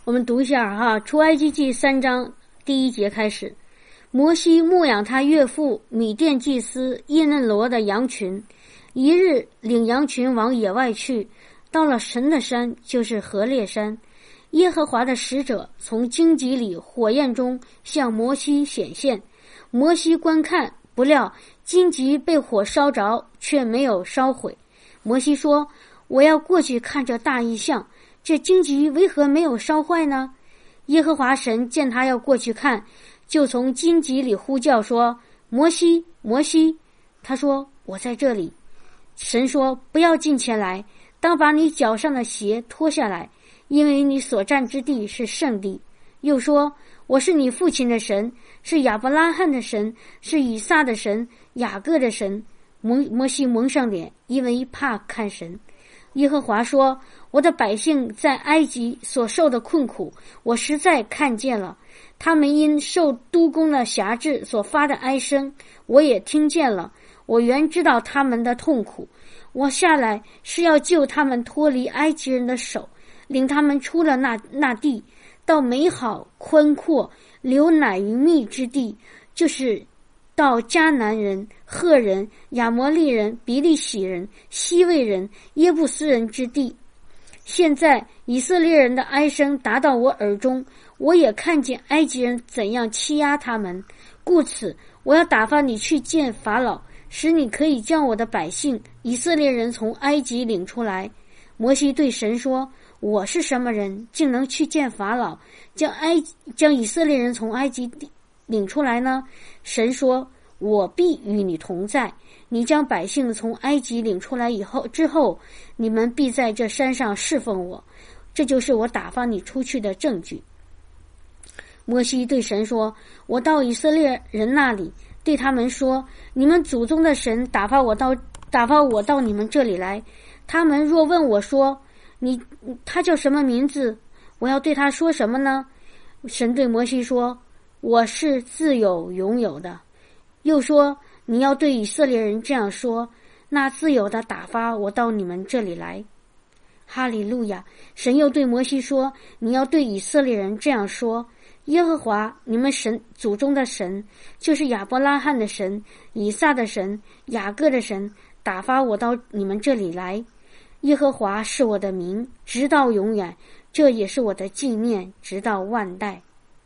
我们读一下哈，出埃及记3章第1节开始。摩西牧养他岳父米甸祭司耶嫩罗的羊群，一日领羊群往野外去，到了神的山，就是何烈山。耶和华的使者从荆棘里火焰中向摩西显现，摩西观看，不料荆棘被火烧着，却没有烧毁。摩西说：我要过去看这大异象，这荆棘为何没有烧坏呢？耶和华神见他要过去看，就从荆棘里呼叫说：摩西，摩西。他说：我在这里。神说：不要近前来，当把你脚上的鞋脱下来，因为你所站之地是圣地。又说：我是你父亲的神，是亚伯拉罕的神，是以撒的神，雅各的神。摩西蒙上脸，因为怕看神。耶和华说：我的百姓在埃及所受的困苦，我实在看见了，他们因受督工的辖制所发的哀声，我也听见了。我原知道他们的痛苦，我下来是要救他们脱离埃及人的手，领他们出了那地，到美好宽阔流奶与蜜之地，就是到迦南人、赫人、亚摩利人、比利洗人、西魏人、耶布斯人之地。现在以色列人的哀声达到我耳中，我也看见埃及人怎样欺压他们，故此我要打发你去见法老，使你可以将我的百姓以色列人从埃及领出来。摩西对神说：我是什么人，竟能去见法老，将以色列人从埃及领出来呢？神说：我必与你同在，你将百姓从埃及领出来之后，你们必在这山上侍奉我，这就是我打发你出去的证据。摩西对神说：我到以色列人那里，对他们说：你们祖宗的神打发我到你们这里来，他们若问我说他叫什么名字，我要对他说什么呢？神对摩西说：我是自有永有的。又说：你要对以色列人这样说，那自有的打发我到你们这里来。哈利路亚！神又对摩西说：你要对以色列人这样说，耶和华你们神祖宗的神，就是亚伯拉罕的神、以撒的神、雅各的神，打发我到你们这里来。耶和华是我的名，直到永远，这也是我的纪念，直到万代。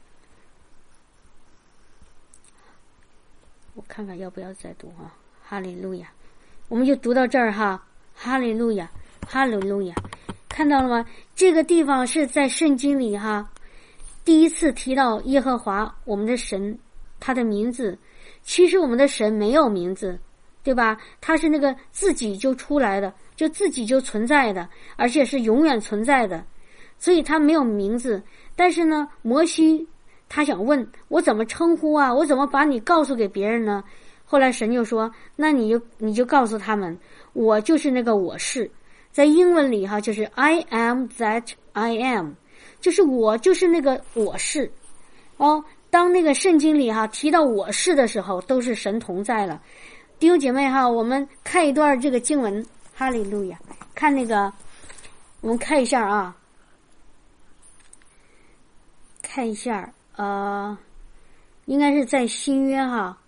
我看看要不要再读啊？哈利路亚！我们就读到这儿哈。哈利路亚，哈利路亚！看到了吗？这个地方是在圣经里哈，第一次提到耶和华我们的神，他的名字。其实我们的神没有名字，对吧？他是那个自己就出来的，就自己就存在的，而且是永远存在的，所以他没有名字。但是呢，摩西他想问，我怎么称呼啊？我怎么把你告诉给别人呢？后来神就说，那你就告诉他们，我就是那个我是。在英文里哈，就是 I am that I am， 就是我就是那个我是。当那个圣经里哈提到我是的时候，都是神同在了。弟兄姐妹哈，我们看一段这个经文，哈利路亚。看那个，我们看一下啊，看一下应该是在新约哈，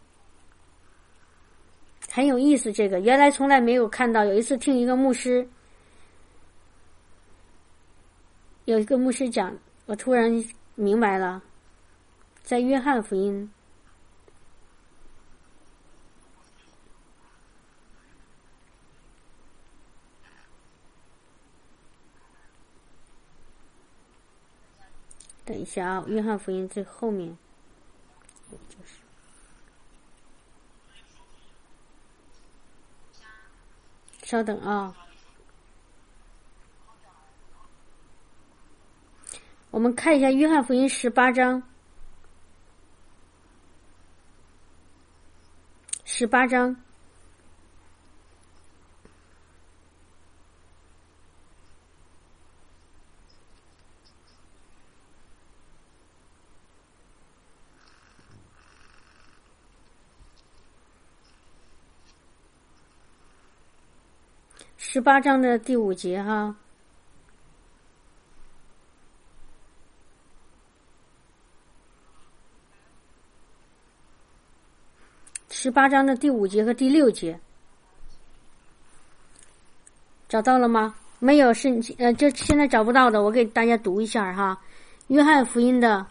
很有意思。这个原来从来没有看到。有一次听一个牧师讲，我突然明白了，在约翰福音等一下啊，约翰福音最后面就是稍等啊，我们看一下约翰福音18章，18章。18章的第5节哈， 18章的第5节和第6节，找到了吗？没有就现在找不到的，我给大家读一下哈。约翰福音的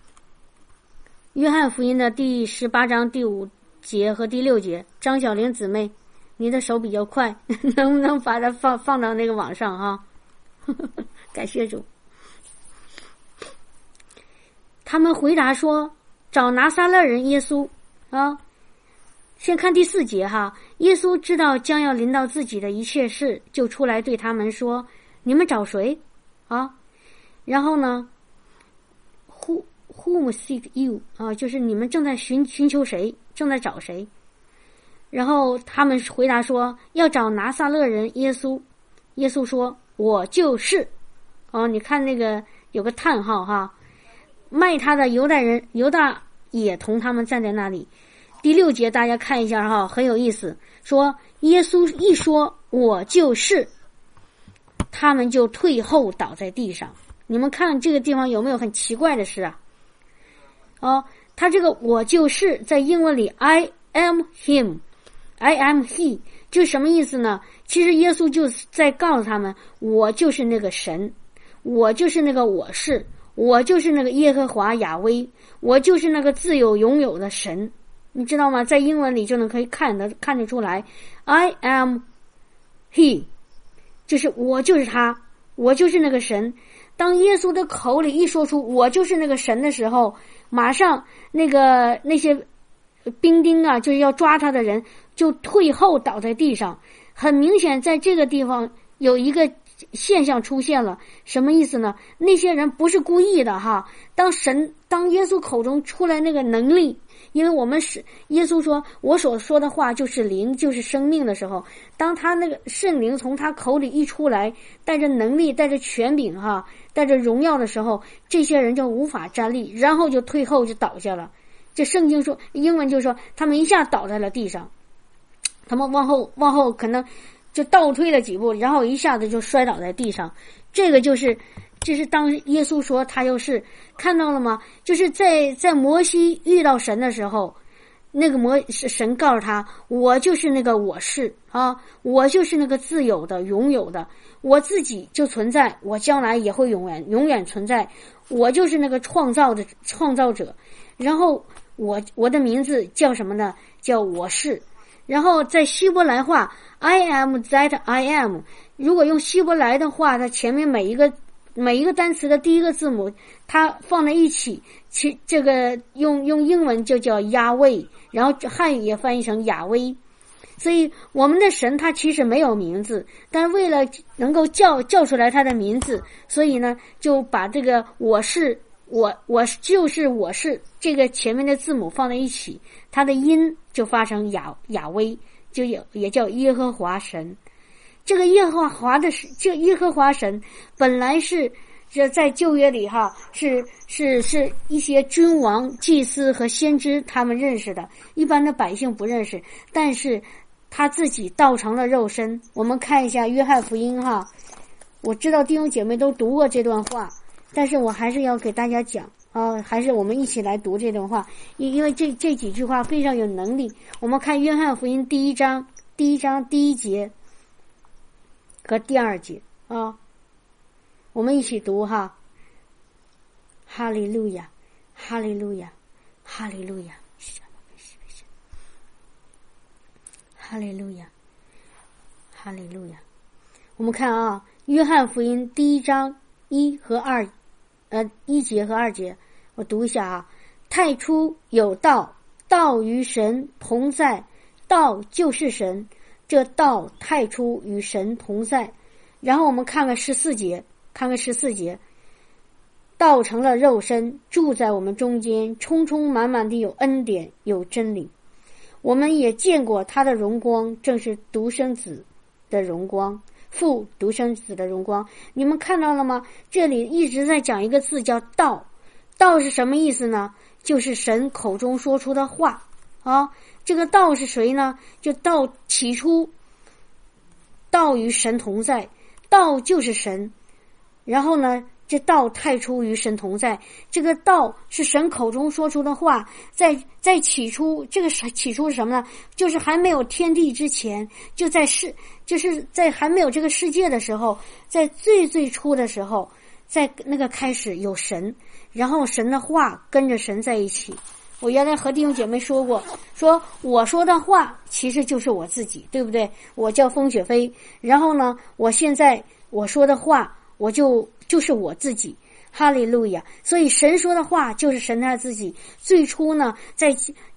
第18章第5节和第6节。张小玲姊妹，你的手比较快，能不能把它放到那个网上哈？感谢主。他们回答说，找拿撒勒人耶稣啊。先看第4节哈。耶稣知道将要临到自己的一切事，就出来对他们说，你们找谁啊？然后呢Whom seek you 啊，就是你们正在寻求谁，正在找谁。然后他们回答说，要找拿撒勒人耶稣。耶稣说，我就是哦，你看那个有个叹号哈。卖他的犹大也同他们站在那里。第6节大家看一下哈，很有意思，说耶稣一说我就是，他们就退后倒在地上。你们看这个地方有没有很奇怪的事啊？哦，他这个我就是在英文里 I am him I am he， 这什么意思呢？其实耶稣就在告诉他们，我就是那个神，我就是那个我就是那个耶和华雅威，我就是那个自有永有的神，你知道吗？在英文里就可以看得出来 I am he， 就是我就是他，我就是那个神。当耶稣的口里一说出我就是那个神的时候，马上那些兵丁啊，就是要抓他的人就退后倒在地上。很明显在这个地方有一个现象出现了，什么意思呢？那些人不是故意的哈。当耶稣口中出来那个能力，因为耶稣说我所说的话就是灵，就是生命的时候，当他那个圣灵从他口里一出来，带着能力，带着权柄哈，带着荣耀的时候，这些人就无法站立，然后就退后就倒下了。这圣经说，英文就说他们一下倒在了地上，他们往后可能就倒退了几步，然后一下子就摔倒在地上。这是当耶稣说他又是，看到了吗？就是在摩西遇到神的时候，那个神告诉他，我就是那个我是啊，我就是那个自有的永有的，我自己就存在，我将来也会永远存在，我就是那个创造者。然后我的名字叫什么呢？叫我是。然后在希伯来话 I am that I am， 如果用希伯来的话，它前面每一个单词的第一个字母它放在一起，这个用英文就叫亚威，然后汉语也翻译成亚威。所以我们的神他其实没有名字，但为了能够叫出来他的名字，所以呢就把这个我是这个前面的字母放在一起，它的音就发成亚威，就也叫耶和华神。这个耶和华神本来是在旧约里哈，是一些君王、祭司和先知他们认识的，一般的百姓不认识，但是他自己道成了肉身。我们看一下约翰福音哈，我知道弟兄姐妹都读过这段话，但是我还是要给大家讲啊，还是我们一起来读这段话，因为这几句话非常有能力。我们看约翰福音第一章第1节和第2节啊，我们一起读哈。哈利路亚，哈利路亚，哈利路亚，哈利路亚，哈利路亚。我们看啊，约翰福音第1章1节和2节，我读一下啊。太初有道，道与神同在，道就是神，这道太初与神同在。然后我们看看14节，道成了肉身，住在我们中间，充充满满地有恩典有真理。我们也见过他的荣光，正是独生子的荣光，父独生子的荣光。你们看到了吗？这里一直在讲一个字叫道。道是什么意思呢？就是神口中说出的话啊。这个道是谁呢？就道起初道与神同在，道就是神。然后呢这道太初与神同在，这个道是神口中说出的话，在起初，这个起初是什么呢？就是还没有天地之前，就是在还没有这个世界的时候，在最初的时候，在那个开始有神，然后神的话跟着神在一起。我原来和弟兄姐妹说过，说我说的话其实就是我自己，对不对？我叫风雪飞，然后呢，我现在我说的话，我就是我自己，哈利路亚！所以神说的话就是神他自己。最初呢，在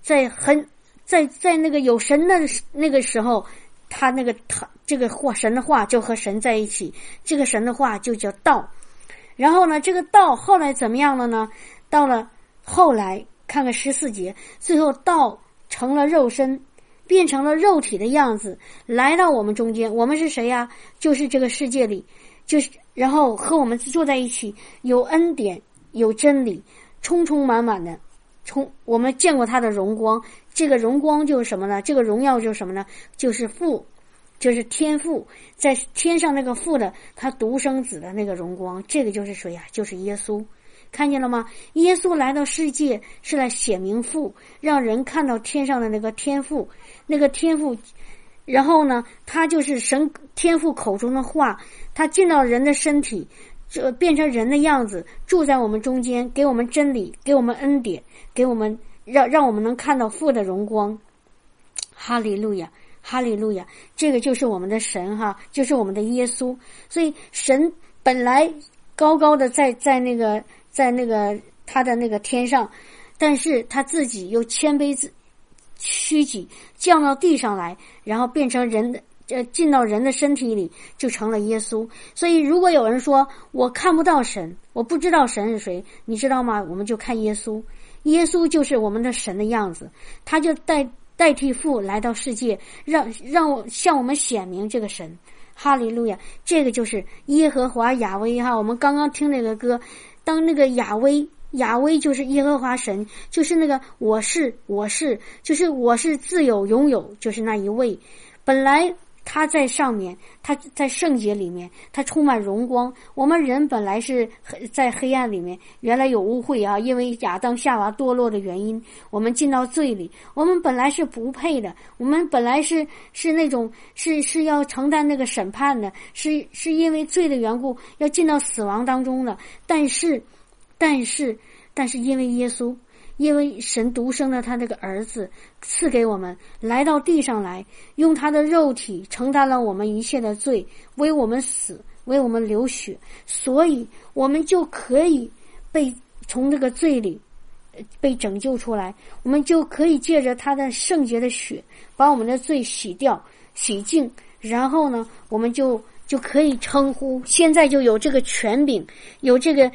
那个有神的那个时候，他这个话，神的话就和神在一起，这个神的话就叫道。然后呢，这个道后来怎么样了呢？到了后来，看看14节，最后道成了肉身，变成了肉体的样子，来到我们中间。我们是谁呀？就是这个世界里，就是然后和我们坐在一起，有恩典，有真理，充充满满的。我们见过他的荣光，这个荣光就是什么呢？这个荣耀就是什么呢？就是父，就是天父，在天上那个父的他独生子的那个荣光，这个就是谁呀？就是耶稣。看见了吗？耶稣来到世界是来显明父，让人看到天上的那个天父，然后呢，他就是神天父口中的话，他进到人的身体，变成人的样子，住在我们中间，给我们真理，给我们恩典，给我们让我们能看到父的荣光。哈利路亚，哈利路亚！这个就是我们的神哈，就是我们的耶稣。所以神本来高高的在那个他的那个天上，但是他自己又谦卑虚己，降到地上来，然后变成人的进到人的身体里，就成了耶稣。所以如果有人说我看不到神，我不知道神是谁，你知道吗？我们就看耶稣，耶稣就是我们的神的样子，他就代替父来到世界，让向我们显明这个神。哈利路亚！这个就是耶和华亚威哈。我们刚刚听那个歌，当那个亚威就是耶和华神，就是那个我是，就是我是自有拥有，就是那一位。本来他在上面，他在圣洁里面，他充满荣光。我们人本来是在黑暗里面，原来有污秽啊，因为亚当夏娃堕落的原因，我们进到罪里。我们本来是不配的，我们本来是那种是要承担那个审判的，是因为罪的缘故要进到死亡当中的。但是因为耶稣，因为神独生的他那个儿子赐给我们，来到地上来，用他的肉体承担了我们一切的罪，为我们死，为我们流血，所以我们就可以被从这个罪里被拯救出来。我们就可以借着他的圣洁的血把我们的罪洗掉洗净，然后呢，我们就可以称呼，现在就有这个权柄，有这个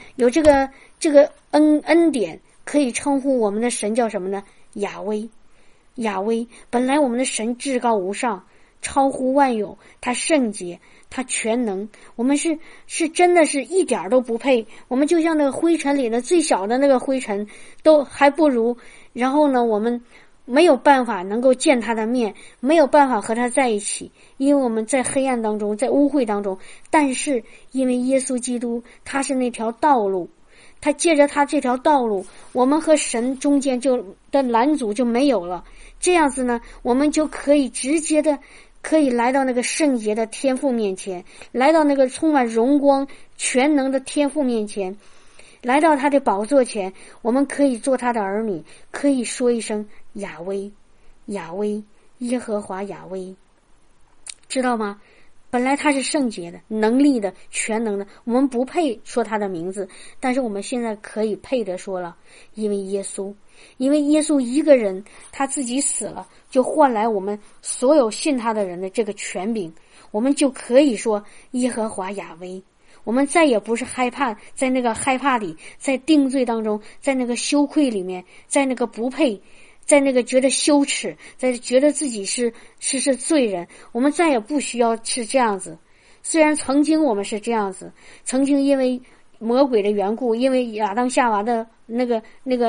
恩典，可以称呼我们的神叫什么呢？亚威。亚威，本来我们的神至高无上，超乎万有，他圣洁，他全能，我们是真的是一点都不配，我们就像那个灰尘里的最小的那个灰尘都还不如。然后呢，我们没有办法能够见他的面，没有办法和他在一起，因为我们在黑暗当中，在污秽当中。但是因为耶稣基督他是那条道路，他借着他这条道路，我们和神中间的拦阻就没有了。这样子呢，我们就可以直接的可以来到那个圣洁的天父面前，来到那个充满荣光全能的天父面前，来到他的宝座前，我们可以做他的儿女，可以说一声亚威，亚威，耶和华亚威，知道吗？本来他是圣洁的、能力的、全能的，我们不配说他的名字，但是我们现在可以配得说了，因为耶稣一个人他自己死了，就换来我们所有信他的人的这个权柄，我们就可以说耶和华亚威。我们再也不是害怕，在那个害怕里，在定罪当中，在那个羞愧里面，在那个不配，在那个觉得羞耻，在觉得自己是罪人，我们再也不需要是这样子。虽然曾经我们是这样子，曾经因为魔鬼的缘故，因为亚当夏娃的那个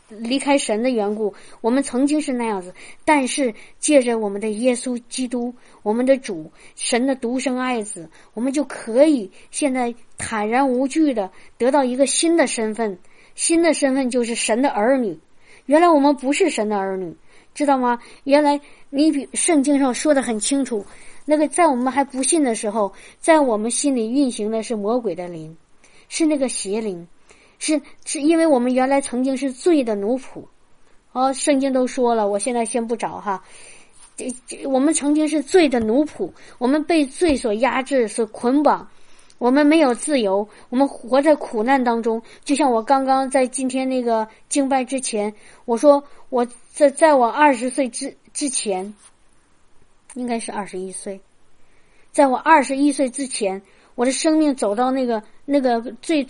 离开神的缘故，我们曾经是那样子，但是借着我们的耶稣基督，我们的主，神的独生爱子，我们就可以现在坦然无惧的得到一个新的身份，新的身份就是神的儿女。原来我们不是神的儿女，知道吗？原来圣经上说的很清楚，那个在我们还不信的时候，在我们心里运行的是魔鬼的灵，是那个邪灵，是因为我们原来曾经是罪的奴仆。圣经都说了，我现在先不找哈。我们曾经是罪的奴仆，我们被罪所压制，所捆绑，我们没有自由，我们活在苦难当中。就像我刚刚在今天那个敬拜之前，我说我在我20岁之前，应该是21岁，在我21岁之前，我的生命走到那个最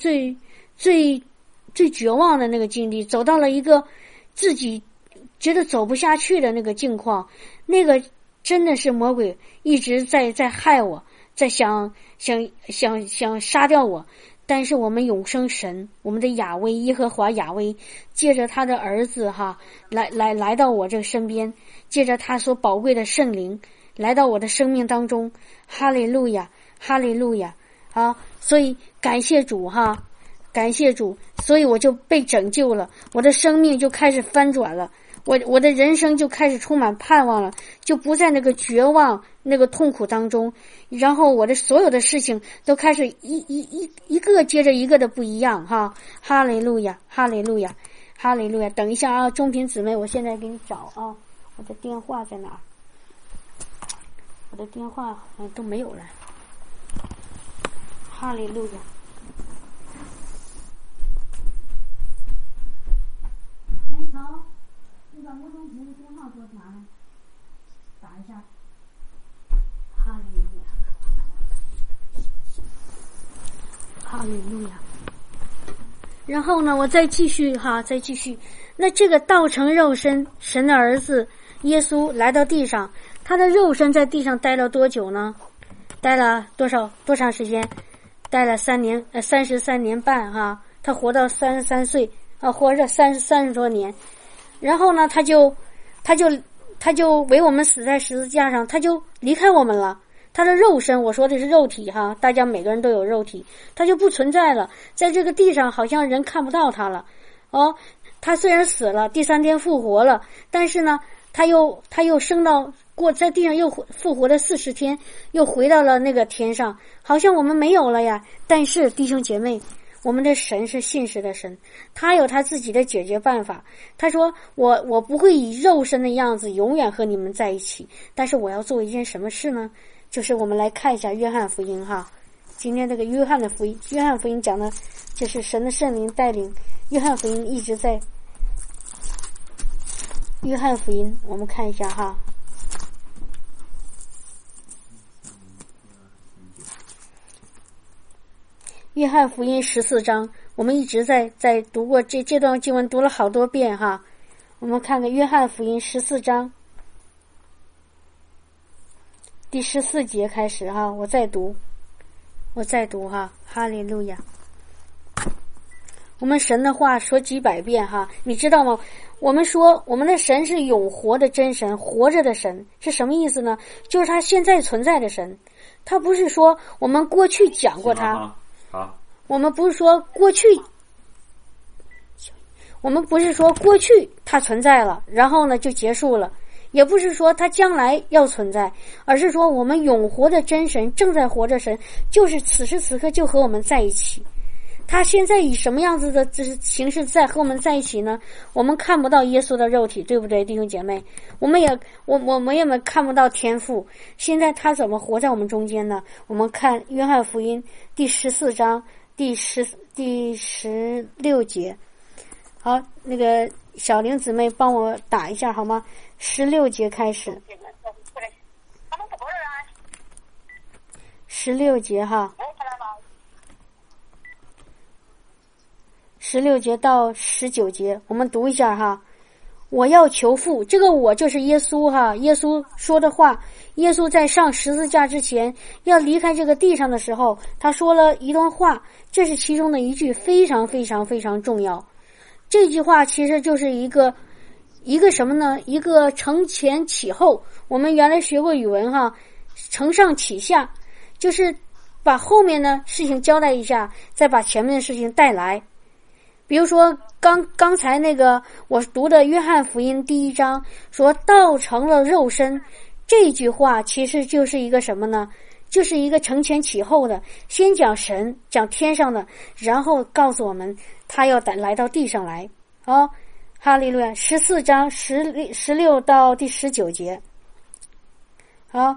绝望的那个境地，走到了一个自己觉得走不下去的那个境况，那个真的是魔鬼一直在害我，在想杀掉我。但是我们永生神，我们的亚威耶和华亚威，借着他的儿子来到我这个身边，借着他所宝贵的圣灵来到我的生命当中。哈利路亚，哈利路亚所以感谢主感谢主，所以我就被拯救了，我的生命就开始翻转了，我的人生就开始充满盼望了，就不在那个绝望那个痛苦当中，然后我的所有的事情都开始一个接着一个的不一样哈利路亚，哈利路亚，哈利路亚。等一下中平姊妹，我现在给你找我的电话在哪儿？我的电话好像都没有了。哈利路亚。好，你把吴中平的电话给我拿来，打一下。哈利路亚，哈利路亚。然后呢，我再继续。那这个道成肉身，神的儿子耶稣来到地上，他的肉身在地上待了多久呢？待了多长时间？待了33年半他活到33岁。活着30多年，然后呢，他就为我们死在十字架上，他就离开我们了。他的肉身，我说的是肉体大家每个人都有肉体，他就不存在了，在这个地上好像人看不到他了。他虽然死了，第3天复活了，但是呢，他又升到在地上又复活了40天，又回到了那个天上，好像我们没有了呀。但是弟兄姐妹，我们的神是信实的神，他有他自己的解决办法。他说我不会以肉身的样子永远和你们在一起，但是我要做一件什么事呢？就是我们来看一下约翰福音今天这个约翰福音讲的就是神的圣灵带领。约翰福音一直在约翰福音，我们看一下约翰福音14章，我们一直在读过这段经文，读了好多遍我们看看约翰福音14章第14节开始我再读哈利路亚。我们神的话说几百遍你知道吗？我们说我们的神是永活的真神，活着的神是什么意思呢？就是他现在存在的神，他不是说我们过去讲过他。我们不是说过去它存在了，然后呢就结束了，也不是说它将来要存在，而是说我们永活的真神，正在活着神，就是此时此刻就和我们在一起。他现在以什么样子的形式在和我们在一起呢？我们看不到耶稣的肉体，对不对，弟兄姐妹？我们也看不到天父。现在他怎么活在我们中间呢？我们看约翰福音第14章第16节。好，那个小玲姊妹帮我打一下好吗？16节开始。16节16节到19节，我们读一下我要求父，这个我就是耶稣耶稣说的话。耶稣在上十字架之前，要离开这个地上的时候，他说了一段话，这是其中的一句非常非常非常重要。 这句话其实就是一个什么呢？一个承前启后。我们原来学过语文哈，承上启下，就是把后面的事情交代一下，再把前面的事情带来。比如说刚才那个我读的约翰福音第1章说道成了肉身，这句话其实就是一个什么呢？就是一个承前启后的，先讲神，讲天上的，然后告诉我们他要来到地上来。哈利路亚，14章16到第19节。好，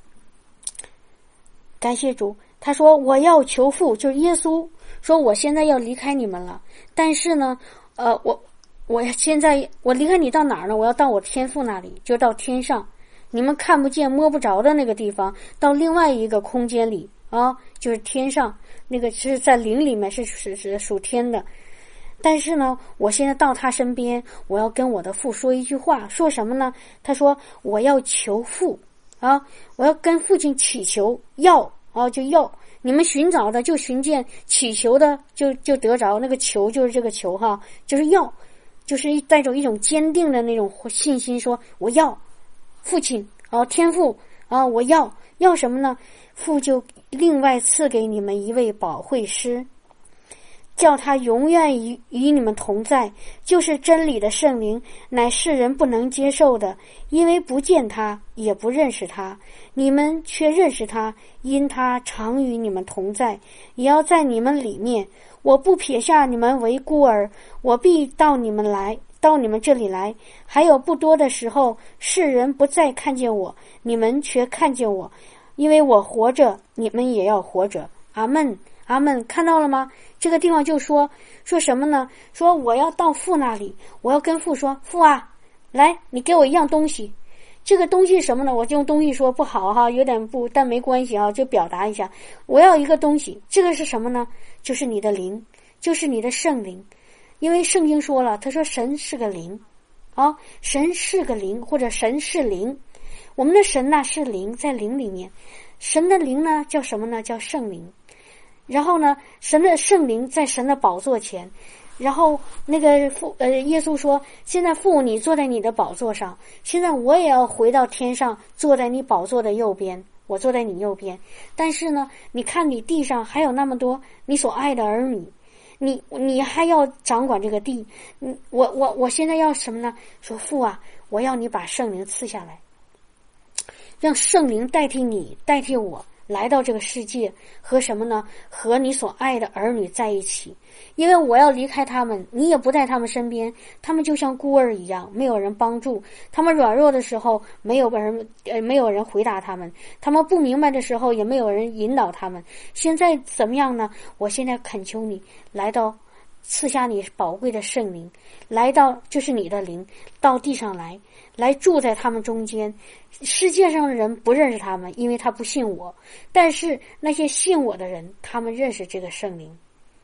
感谢主。他说我要求父，就是耶稣说我现在要离开你们了，但是呢我现在我离开你到哪儿呢？我要到我天父那里，就到天上，你们看不见摸不着的那个地方，到另外一个空间里就是天上，那个是在灵里面，是属天的。但是呢，我现在到他身边，我要跟我的父说一句话，说什么呢？他说我要求父我要跟父亲祈求，就要你们寻找的就寻见，祈求的就得着。那个求就是这个求就是要，就是带着一种坚定的那种信心，说我要父亲天父我要什么呢？父就另外赐给你们一位保惠师，叫他永远与你们同在，就是真理的圣灵，乃世人不能接受的，因为不见他，也不认识他。你们却认识他，因他常与你们同在，也要在你们里面。我不撇下你们为孤儿，我必到你们这里来。还有不多的时候，世人不再看见我，你们却看见我，因为我活着，你们也要活着。阿们，阿们，看到了吗？这个地方就说什么呢？说我要到父那里，我要跟父说，父啊，来，你给我一样东西。这个东西是什么呢？我就用东西说不好有点不，但没关系就表达一下。我要一个东西，这个是什么呢？就是你的灵，就是你的圣灵。因为圣经说了，他说神是个灵神是个灵，或者神是灵。我们的神呢是灵，在灵里面。神的灵呢叫什么呢？叫圣灵。然后呢，神的圣灵在神的宝座前，然后那个耶稣说，现在父你坐在你的宝座上，现在我也要回到天上，坐在你宝座的右边，我坐在你右边。但是呢，你看你地上还有那么多你所爱的儿女，你还要掌管这个地。我现在要什么呢？说父啊，我要你把圣灵赐下来，让圣灵代替你，代替我来到这个世界，和什么呢？和你所爱的儿女在一起。因为我要离开他们，你也不在他们身边，他们就像孤儿一样，没有人帮助。他们软弱的时候，没有人回答他们；他们不明白的时候，也没有人引导他们。现在怎么样呢？我现在恳求你来到，赐下你宝贵的圣灵，来到就是你的灵，到地上来住在他们中间。世界上的人不认识他们，因为他不信我，但是那些信我的人，他们认识这个圣灵，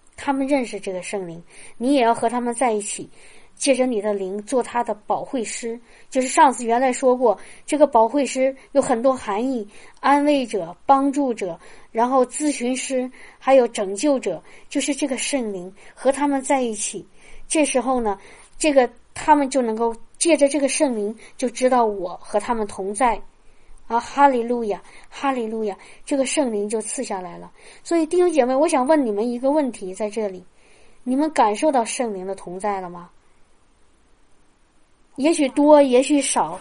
你也要和他们在一起，借着你的灵做他的保惠师。就是上次原来说过，这个保惠师有很多含义，安慰者、帮助者，然后咨询师，还有拯救者，就是这个圣灵和他们在一起。这时候呢，他们就能够借着这个圣灵就知道我和他们同在哈利路亚，哈利路亚，这个圣灵就赐下来了。所以弟兄姐妹，我想问你们一个问题，在这里你们感受到圣灵的同在了吗？也许多，也许少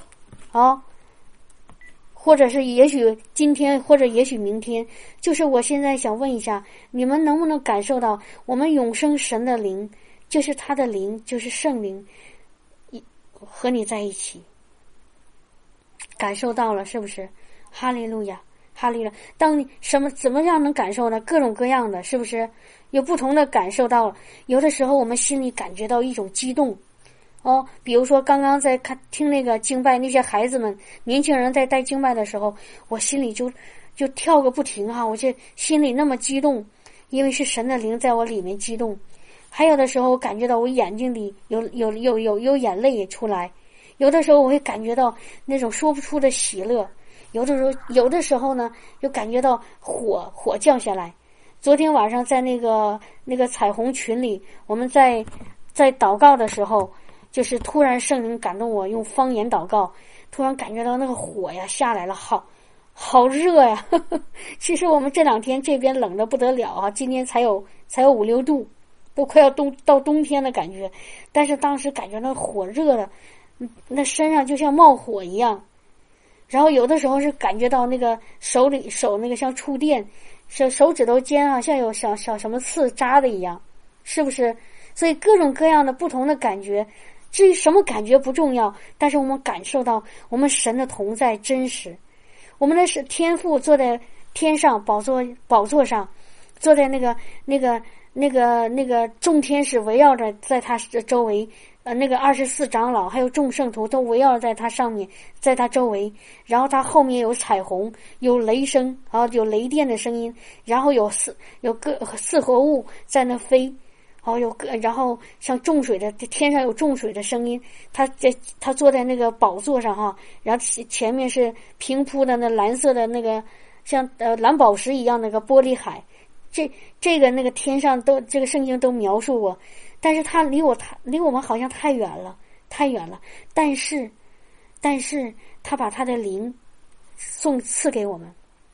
或者是也许今天，或者也许明天。就是我现在想问一下，你们能不能感受到我们永生神的灵，就是他的灵，就是圣灵和你在一起？感受到了是不是？哈利路亚，哈利路亚。当你怎么样能感受呢？各种各样的，是不是有不同的感受到了？有的时候我们心里感觉到一种激动比如说刚刚在听那个敬拜，那些孩子们年轻人在带敬拜的时候，我心里就跳个不停我这心里那么激动，因为是神的灵在我里面激动。还有的时候感觉到我眼睛里有眼泪也出来，有的时候我会感觉到那种说不出的喜乐，有的时候呢又感觉到火降下来。昨天晚上在那个彩虹群里，我们在在祷告的时候，就是突然圣灵感动我用方言祷告，突然感觉到那个火呀下来了，好热呀！其实我们这2天这边冷得不得了啊，今天才有5、6度，都快要到冬天的感觉。但是当时感觉那火热的，那身上就像冒火一样。然后有的时候是感觉到那个手那个像触电，手指头尖啊，像有小什么刺扎的一样，是不是？所以各种各样的不同的感觉，至于什么感觉不重要，但是我们感受到我们神的同在真实。我们的是天父坐在天上宝座上，坐在那个众天使围绕着在他周围，那个24长老还有众圣徒都围绕在他上面，在他周围。然后他后面有彩虹，有雷声，然后有雷电的声音，然后有四活物在那飞。然后像众水的天上有众水的声音，他坐在那个宝座上哈，然后前面是平铺的那蓝色的那个像蓝宝石一样那个玻璃海，这个那个天上都这个圣经都描述过，但是他离我们好像太远了，但是他把他的灵赐给我们。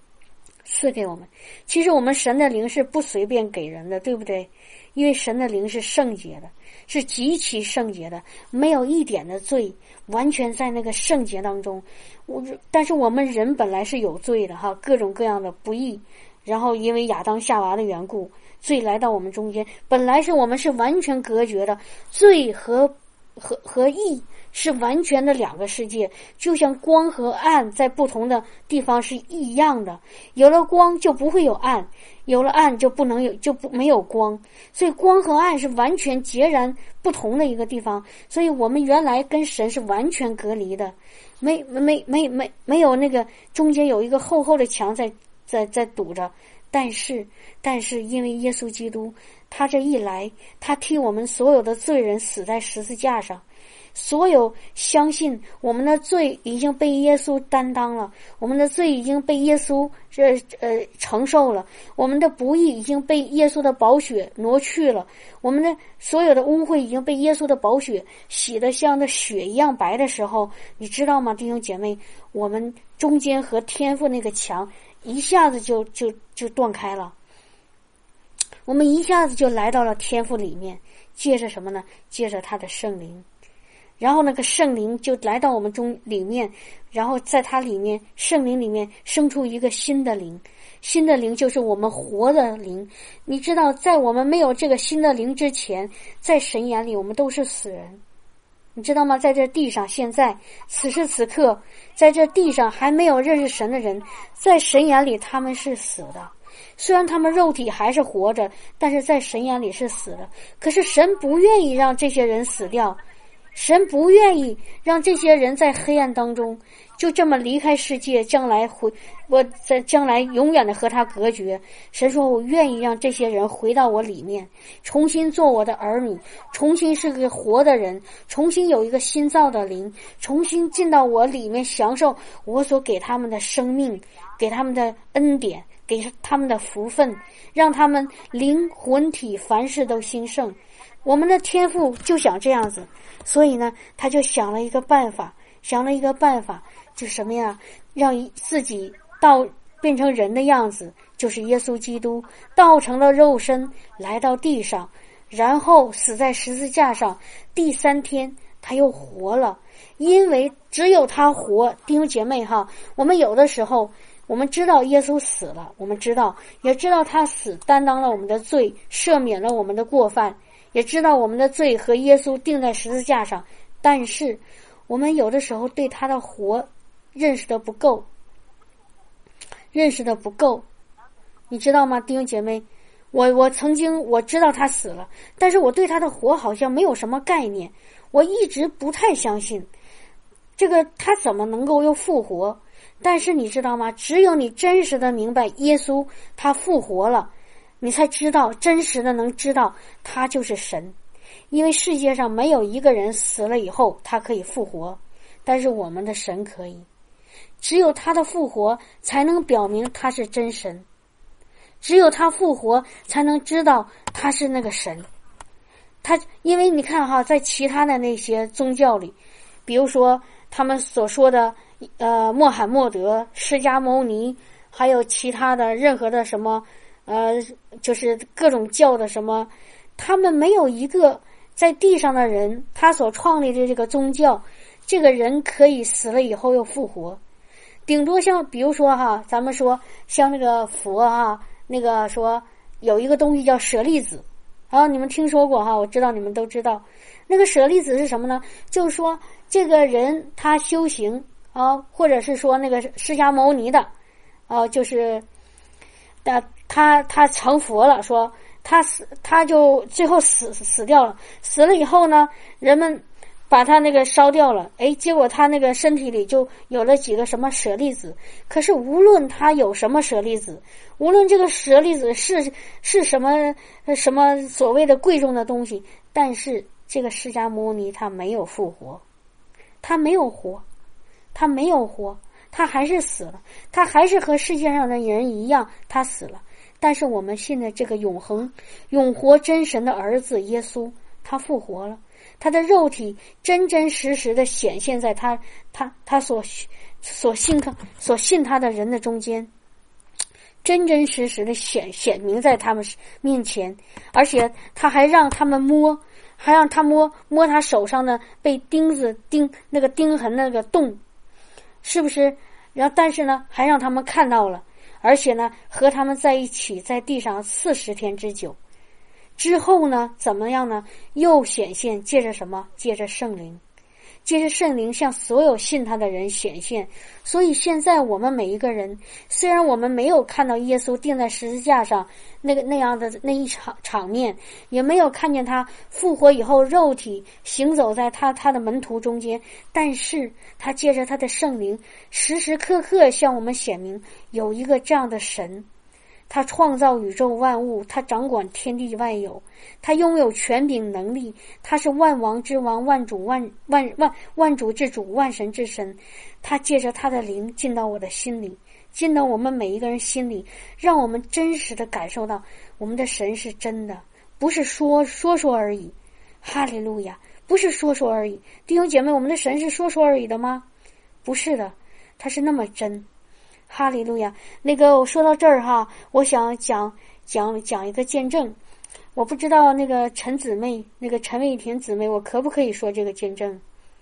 其实我们神的灵是不随便给人的，对不对？因为神的灵是圣洁的，是极其圣洁的，没有一点的罪，完全在那个圣洁当中。但是我们人本来是有罪的哈，各种各样的不义，然后因为亚当夏娃的缘故，罪来到我们中间，本来是我们是完全隔绝的，罪和义是完全的2个世界，就像光和暗在不同的地方是一样的，有了光就不会有暗，有了暗就没有光，所以光和暗是完全截然不同的一个地方，所以我们原来跟神是完全隔离的，没有那个中间有一个厚厚的墙在堵着，但是因为耶稣基督他这一来，他替我们所有的罪人死在十字架上，所有相信我们的罪已经被耶稣担当了，我们的罪已经被耶稣承受了，我们的不义已经被耶稣的宝血挪去了，我们的所有的污秽已经被耶稣的宝血洗得像那血一样白的时候，你知道吗，弟兄姐妹，我们中间和天父那个墙一下子就断开了，我们一下子就来到了天父里面，借着什么呢？借着他的圣灵。然后那个圣灵就来到我们里面，然后在它里面，圣灵里面生出一个新的灵，新的灵就是我们活的灵。你知道，在我们没有这个新的灵之前，在神眼里我们都是死人。你知道吗？在这地上，现在此时此刻，在这地上还没有认识神的人，在神眼里他们是死的。虽然他们肉体还是活着，但是在神眼里是死的。可是神不愿意让这些人死掉，神不愿意让这些人在黑暗当中就这么离开世界，将来永远的和他隔绝。神说，我愿意让这些人回到我里面，重新做我的儿女，重新是个活的人，重新有一个新造的灵，重新进到我里面，享受我所给他们的生命，给他们的恩典，给他们的福分，让他们灵魂体凡事都兴盛。我们的天父就想这样子，所以呢，他就想了一个办法，就什么呀？让自己变成人的样子，就是耶稣基督道成了肉身来到地上，然后死在十字架上，第3天他又活了。因为只有他活，弟兄姐妹哈，我们有的时候我们知道耶稣死了，我们也知道他死担当了我们的罪，赦免了我们的过犯，也知道我们的罪和耶稣钉在十字架上，但是我们有的时候对他的活认识的不够，你知道吗，弟兄姐妹？我曾经我知道他死了，但是我对他的活好像没有什么概念，我一直不太相信这个他怎么能够又复活。但是你知道吗？只有你真实的明白耶稣他复活了，你才知道，真实的能知道他就是神。因为世界上没有一个人死了以后他可以复活，但是我们的神可以。只有他的复活才能表明他是真神，只有他复活才能知道他是那个神。 因为你看哈，在其他的那些宗教里，比如说他们所说的穆罕默德、释迦牟尼，还有其他的任何的什么就是各种教的什么，他们没有一个在地上的人，他所创立的这个宗教，这个人可以死了以后又复活。顶多像比如说哈，咱们说像那个佛哈，那个说有一个东西叫舍利子，你们听说过哈？我知道你们都知道，那个舍利子是什么呢？就是说这个人他修行或者是说那个释迦牟尼的就是他成佛了，说他就最后死掉了，死了以后呢，人们把他那个烧掉了，结果他那个身体里就有了几个什么舍利子。可是无论他有什么舍利子，无论这个舍利子是什么所谓的贵重的东西，但是这个释迦牟尼他没有复活，他没有活，他还是死了，他还是和世界上的人一样，他死了。但是我们信的这个永活真神的儿子耶稣，他复活了，他的肉体真真实实的显现在他所信他的人的中间，真真实实的显明在他们面前，而且他还让他们摸他手上的被钉那个钉痕那个洞，是不是？然后但是呢，还让他们看到了，而且呢，和他们在一起在地上40天之久。之后呢，怎么样呢？又显现，借着什么？借着圣灵，向所有信他的人显现。所以现在我们每一个人，虽然我们没有看到耶稣钉在十字架上那样的那一场面，也没有看见他复活以后肉体行走在他的门徒中间，但是他借着他的圣灵，时时刻刻向我们显明有一个这样的神。他创造宇宙万物，他掌管天地万有，他拥有权柄能力，他是万王之王，万主之主，万神之神。他借着他的灵进到我的心里，进到我们每一个人心里，让我们真实的感受到我们的神是真的，不是说而已。哈利路亚，不是说而已。弟兄姐妹，我们的神是说而已的吗？不是的，他是那么真。哈利路亚。那个我说到这儿哈，我想讲一个见证。我不知道那个陈伟婷姊妹，我可不可以说这个见证？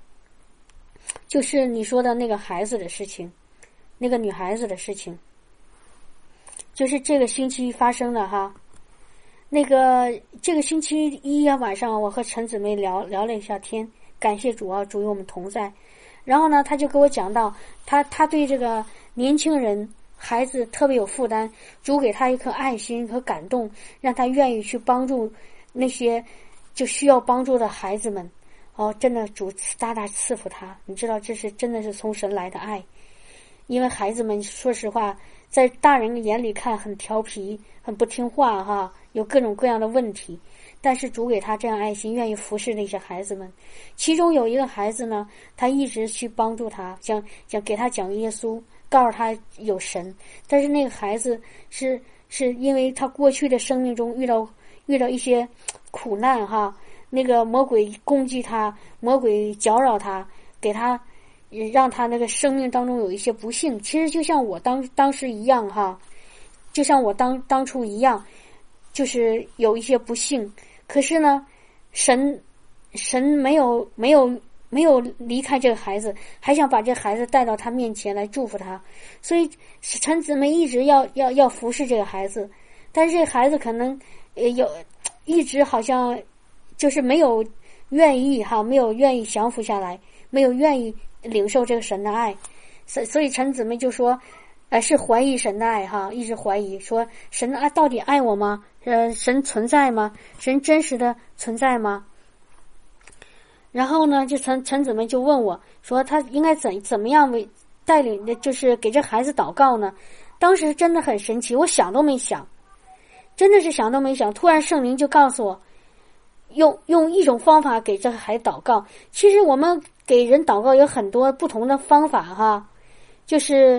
就是你说的那个孩子的事情，那个女孩子的事情，就是这个星期发生的哈。这个星期一晚上，我和陈姊妹聊了一下天，感谢主啊，主与我们同在。然后呢，他就给我讲到，他对这个年轻人孩子特别有负担，主给他一颗爱心和感动，让他愿意去帮助那些就需要帮助的孩子们。真的主大大赐福他，你知道这是真的是从神来的爱。因为孩子们说实话，在大人眼里看很调皮，很不听话哈，有各种各样的问题。但是主给他这样爱心，愿意服侍那些孩子们。其中有一个孩子呢，他一直去帮助他，讲给他讲耶稣，告诉他有神。但是那个孩子是因为他过去的生命中遇到一些苦难哈，那个魔鬼攻击他，魔鬼搅扰他，给他让他那个生命当中有一些不幸。其实就像我当时一样哈，就像我当初一样，就是有一些不幸。可是呢，神没有离开这个孩子，还想把这个孩子带到他面前来祝福他。所以陈姊妹一直要服侍这个孩子，但是这个孩子可能一直好像就是没有愿意降服下来，没有愿意领受这个神的爱。所以陈姊妹就说是怀疑神的爱哈，一直怀疑说神的爱到底爱我吗？神存在吗？神真实的存在吗？然后呢，就陈姊妹就问我说，他应该怎么样为带领的，就是给这孩子祷告呢？当时真的很神奇，我想都没想，真的是想都没想，突然圣灵就告诉我，用一种方法给这个孩子祷告。其实我们给人祷告有很多不同的方法哈，就是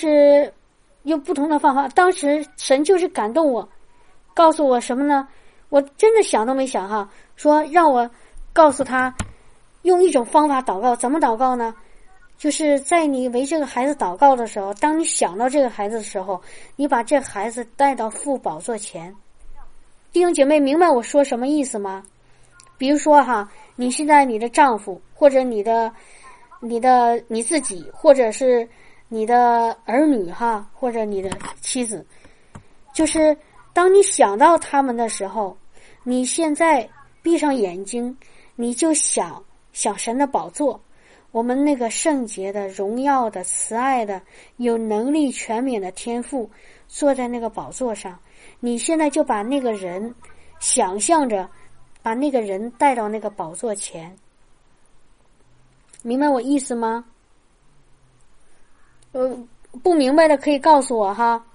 用不同的方法。当时神就是感动我，告诉我什么呢？ 我真的想都没想哈，说让我告诉他用一种方法祷告，怎么祷告呢？就是在你为这个孩子祷告的时候，当你想到这个孩子的时候，你把这孩子带到父宝座前。弟兄姐妹，明白我说什么意思吗？比如说哈，你现在你的丈夫，或者你自己，或者是你的儿女哈，或者你的妻子，就是当你想到他们的时候，你现在闭上眼睛，你就想神的宝座，我们那个圣洁的、荣耀的、慈爱的、有能力全免的天父坐在那个宝座上。你现在就把那个人想象着，把那个人带到那个宝座前。明白我意思吗？不明白的可以告诉我哈。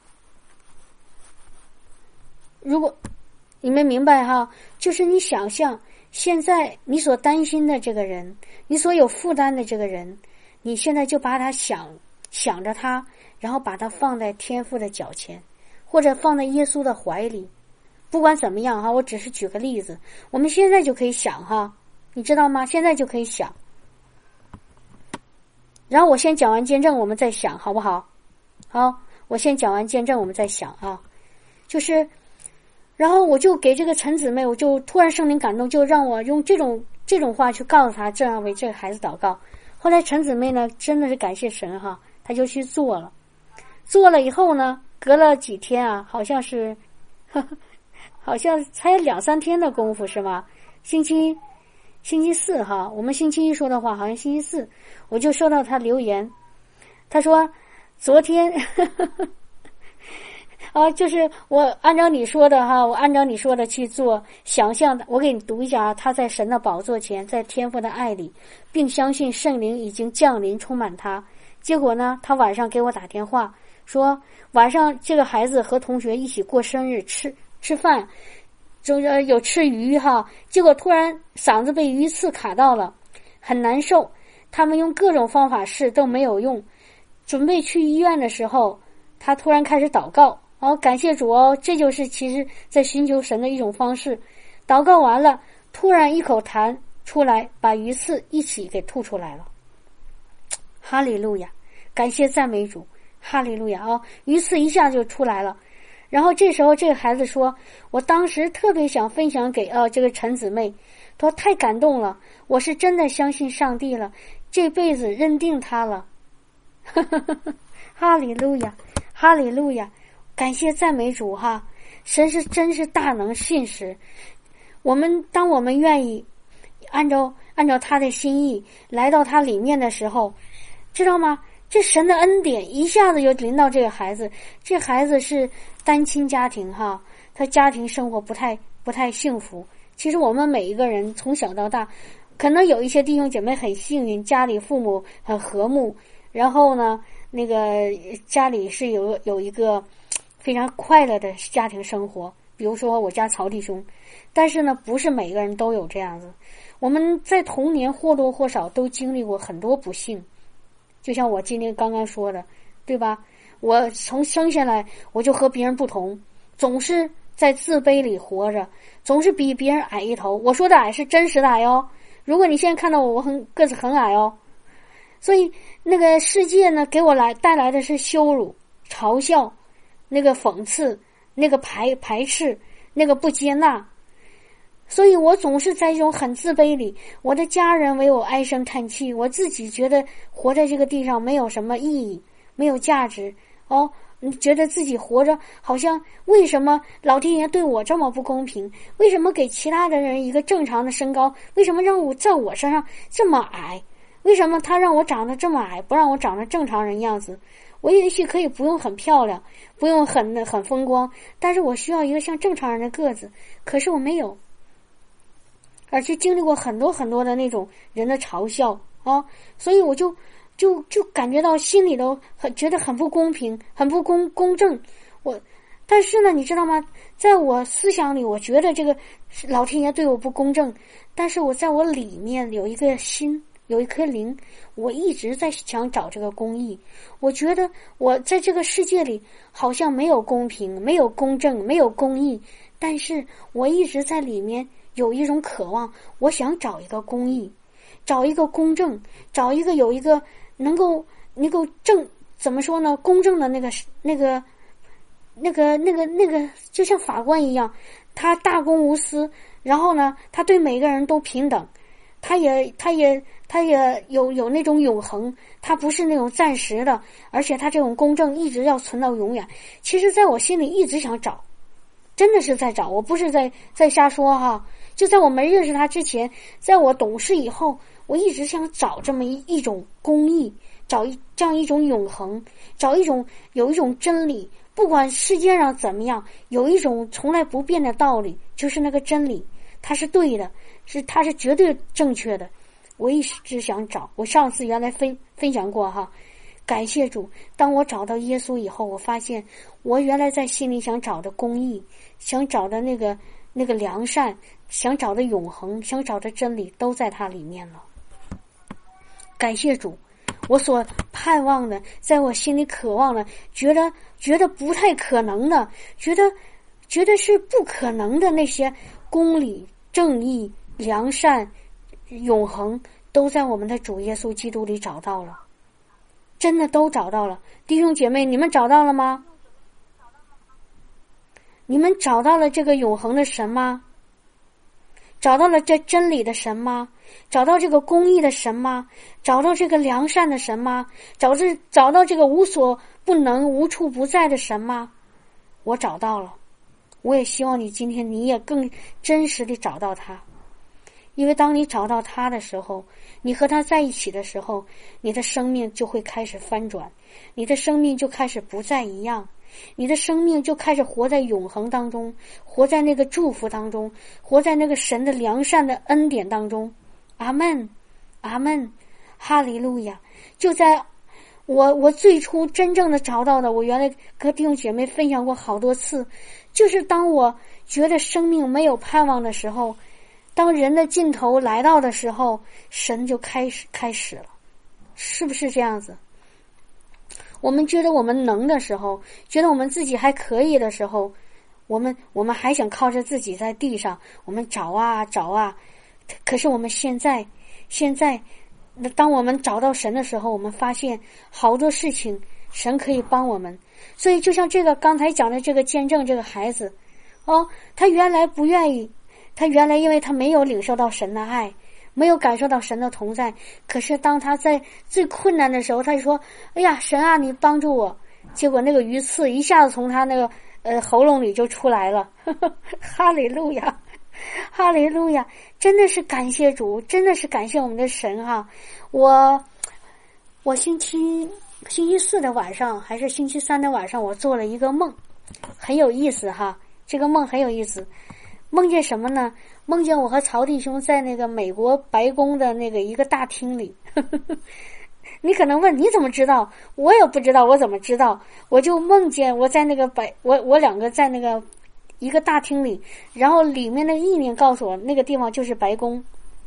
如果你们明白哈，就是你想象现在你所担心的这个人，你所有负担的这个人，你现在就把他想着他，然后把他放在天父的脚前，或者放在耶稣的怀里。不管怎么样哈，我只是举个例子，我们现在就可以想哈，你知道吗？现在就可以想。然后我先讲完见证，我们再想，好不好？好，我先讲完见证，我们再想啊。就是，然后我就给这个陈姊妹，我就突然圣灵感动，就让我用这种话去告诉她，这样为这个孩子祷告。后来陈姊妹呢，真的是感谢神哈，她就去做了。做了以后呢，隔了几天啊，好像是，好像才2-3天的功夫是吗？星期四哈，我们星期一说的话，好像星期四我就收到他留言，他说昨天就是我按照你说的哈，我按照你说的去做，想象的，我给你读一下啊，他在神的宝座前，在天父的爱里，并相信圣灵已经降临充满他。结果呢，他晚上给我打电话说，晚上这个孩子和同学一起过生日，吃饭，有吃鱼哈，结果突然嗓子被鱼刺卡到了，很难受。他们用各种方法试都没有用，准备去医院的时候，他突然开始祷告。感谢主哦，这就是其实在寻求神的一种方式。祷告完了，突然一口痰出来，把鱼刺一起给吐出来了。哈利路亚，感谢赞美主，哈利路亚鱼刺一下就出来了。然后这时候这个孩子说，我当时特别想分享给这个陈姊妹，说太感动了，我是真的相信上帝了，这辈子认定他了。哈利路亚，哈利路亚，感谢赞美主哈，神是真是大能信实。当我们愿意按照他的心意来到他里面的时候，知道吗？这神的恩典一下子就临到这个孩子。这孩子是单亲家庭哈，他家庭生活不太幸福。其实我们每一个人从小到大，可能有一些弟兄姐妹很幸运，家里父母很和睦，然后呢，那个家里是有一个非常快乐的家庭生活。比如说我家曹弟兄，但是呢，不是每个人都有这样子。我们在童年或多或少都经历过很多不幸。就像我今天刚刚说的，对吧？我从生下来我就和别人不同，总是在自卑里活着，总是比别人矮一头。我说的矮是真实的矮哦，如果你现在看到我个子很矮哦。所以那个世界呢，给我带来的是羞辱、嘲笑，那个讽刺，那个排斥，那个不接纳。所以我总是在一种很自卑里，我的家人为我唉声叹气，我自己觉得活在这个地上没有什么意义，没有价值你觉得自己活着好像为什么老天爷对我这么不公平？为什么给其他的人一个正常的身高？为什么让我在我身上这么矮？为什么他让我长得这么矮，不让我长得正常人样子？我也许可以不用很漂亮，不用很风光，但是我需要一个像正常人的个子，可是我没有。而且经历过很多很多的那种人的嘲笑所以我就感觉到心里头觉得很不公平，很不公正。但是呢，你知道吗？在我思想里，我觉得这个老天爷对我不公正，但是我在我里面有一个心，有一颗灵，我一直在想找这个公义。我觉得我在这个世界里好像没有公平，没有公正，没有公义， 但是我一直在里面有一种渴望，我想找一个公义，找一个公正，找一个有一个能够怎么说呢？公正的那个，就像法官一样，他大公无私，然后呢，他对每个人都平等，他也有那种永恒，他不是那种暂时的，而且他这种公正一直要存到永远。其实在我心里一直想找，真的是在找，我不是在瞎说哈。就在我没认识他之前，在我懂事以后，我一直想找这么一种公义，找这样一种永恒，有一种真理，不管世界上怎么样，有一种从来不变的道理，就是那个真理，它是对的，它是绝对正确的。我一直想找，我上次原来分享过哈，感谢主，当我找到耶稣以后，我发现我原来在心里想找的公义，想找的那个良善，想找的永恒，想找的真理，都在它里面了。感谢主，我所盼望的，在我心里渴望的，觉得不太可能的，觉得是不可能的那些公理、正义、良善、永恒，都在我们的主耶稣基督里找到了，真的都找到了。弟兄姐妹，你们找到了吗？你们找到了这个永恒的神吗？找到了这真理的神吗？找到这个公义的神吗？找到这个良善的神吗？找到这个无所不能、无处不在的神吗？我找到了。我也希望你今天你也更真实地找到他，因为当你找到他的时候，你和他在一起的时候，你的生命就会开始翻转，你的生命就开始不再一样，你的生命就开始活在永恒当中，活在那个祝福当中，活在那个神的良善的恩典当中。阿们，阿们，哈利路亚！就在我最初真正的找到的，我原来和弟兄姐妹分享过好多次，就是当我觉得生命没有盼望的时候，当人的尽头来到的时候，神就开始了，是不是这样子？我们觉得我们能的时候，觉得我们自己还可以的时候，我们还想靠着自己在地上，我们找啊找啊。可是我们现在，当我们找到神的时候，我们发现好多事情神可以帮我们。所以就像这个刚才讲的这个见证，这个孩子他原来不愿意，他原来因为他没有领受到神的爱，没有感受到神的同在，可是当他在最困难的时候，他就说，哎呀，神啊，你帮助我。结果那个鱼刺一下子从他那个喉咙里就出来了。哈利路亚，哈利路亚！真的是感谢主，真的是感谢我们的神哈。我星期四的晚上还是星期三的晚上，我做了一个梦，很有意思哈。这个梦很有意思，梦见什么呢？梦见我和曹弟兄在那个美国白宫的那个一个大厅里。你可能问你怎么知道？我也不知道我怎么知道，我就梦见我在那个我两个在那个一个大厅里，然后里面的意念告诉我那个地方就是白宫。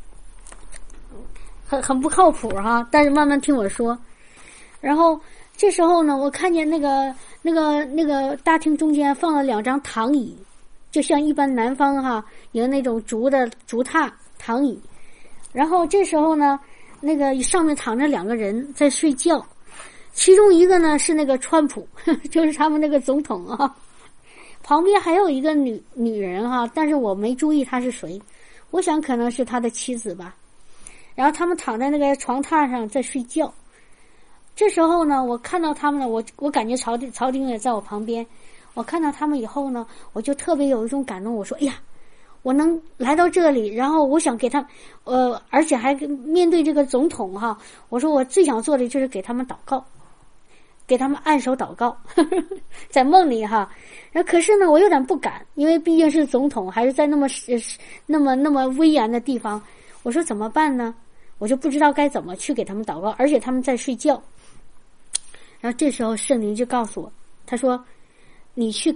很不靠谱哈，但是慢慢听我说。然后这时候呢，我看见那个大厅中间放了2张躺椅，就像一般南方哈有那种竹榻躺椅。然后这时候呢，那个上面躺着2个人在睡觉，其中一个呢是那个川普，就是他们那个总统啊。旁边还有一个女人哈，但是我没注意她是谁，我想可能是他的妻子吧。然后他们躺在那个床榻上在睡觉。这时候呢，我看到他们了，我感觉曹丁也在我旁边。我看到他们以后呢，我就特别有一种感动。我说：“哎呀，我能来到这里，然后我想给他，而且还面对这个总统哈。我说我最想做的就是给他们祷告，给他们按手祷告，在梦里哈。然后可是呢，我有点不敢，因为毕竟是总统，还是在那么威严的地方。我说怎么办呢？我就不知道该怎么去给他们祷告，而且他们在睡觉。然后这时候圣灵就告诉我，他说：“你去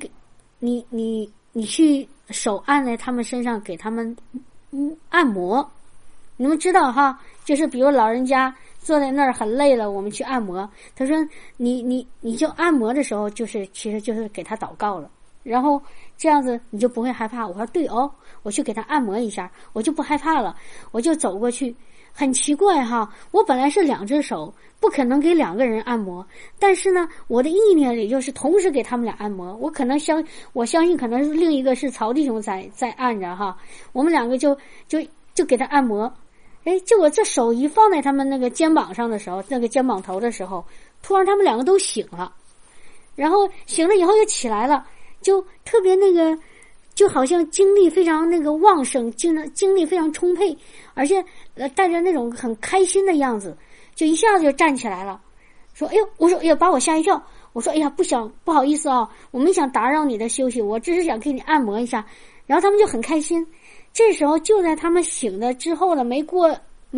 手按在他们身上，给他们按摩。你们知道哈，就是比如老人家坐在那儿很累了，我们去按摩。他说你就按摩的时候，其实就是给他祷告了。 然后这样子你就不会害怕。我说对哦，我去给他按摩一下，我就不害怕了。我就走过去，很奇怪哈，我本来是2只手，不可能给2个人按摩，但是呢，我的意念里就是同时给他们俩按摩。我相信可能是另一个是曹弟兄在按着哈，我们2个就给他按摩。哎，结果这手一放在他们那个肩膀上的时候，那个肩膀头的时候，突然他们2个都醒了，然后醒了以后又起来了，就特别那个，就好像精力非常那个旺盛，精力非常充沛，而且带着那种很开心的样子，就一下子就站起来了，说：“哎呦！”我说：“哎呀，把我吓一跳。”我说：“哎呀，不好意思啊，我没想打扰你的休息，我只是想给你按摩一下。”然后他们就很开心。这时候就在他们醒了之后呢，没过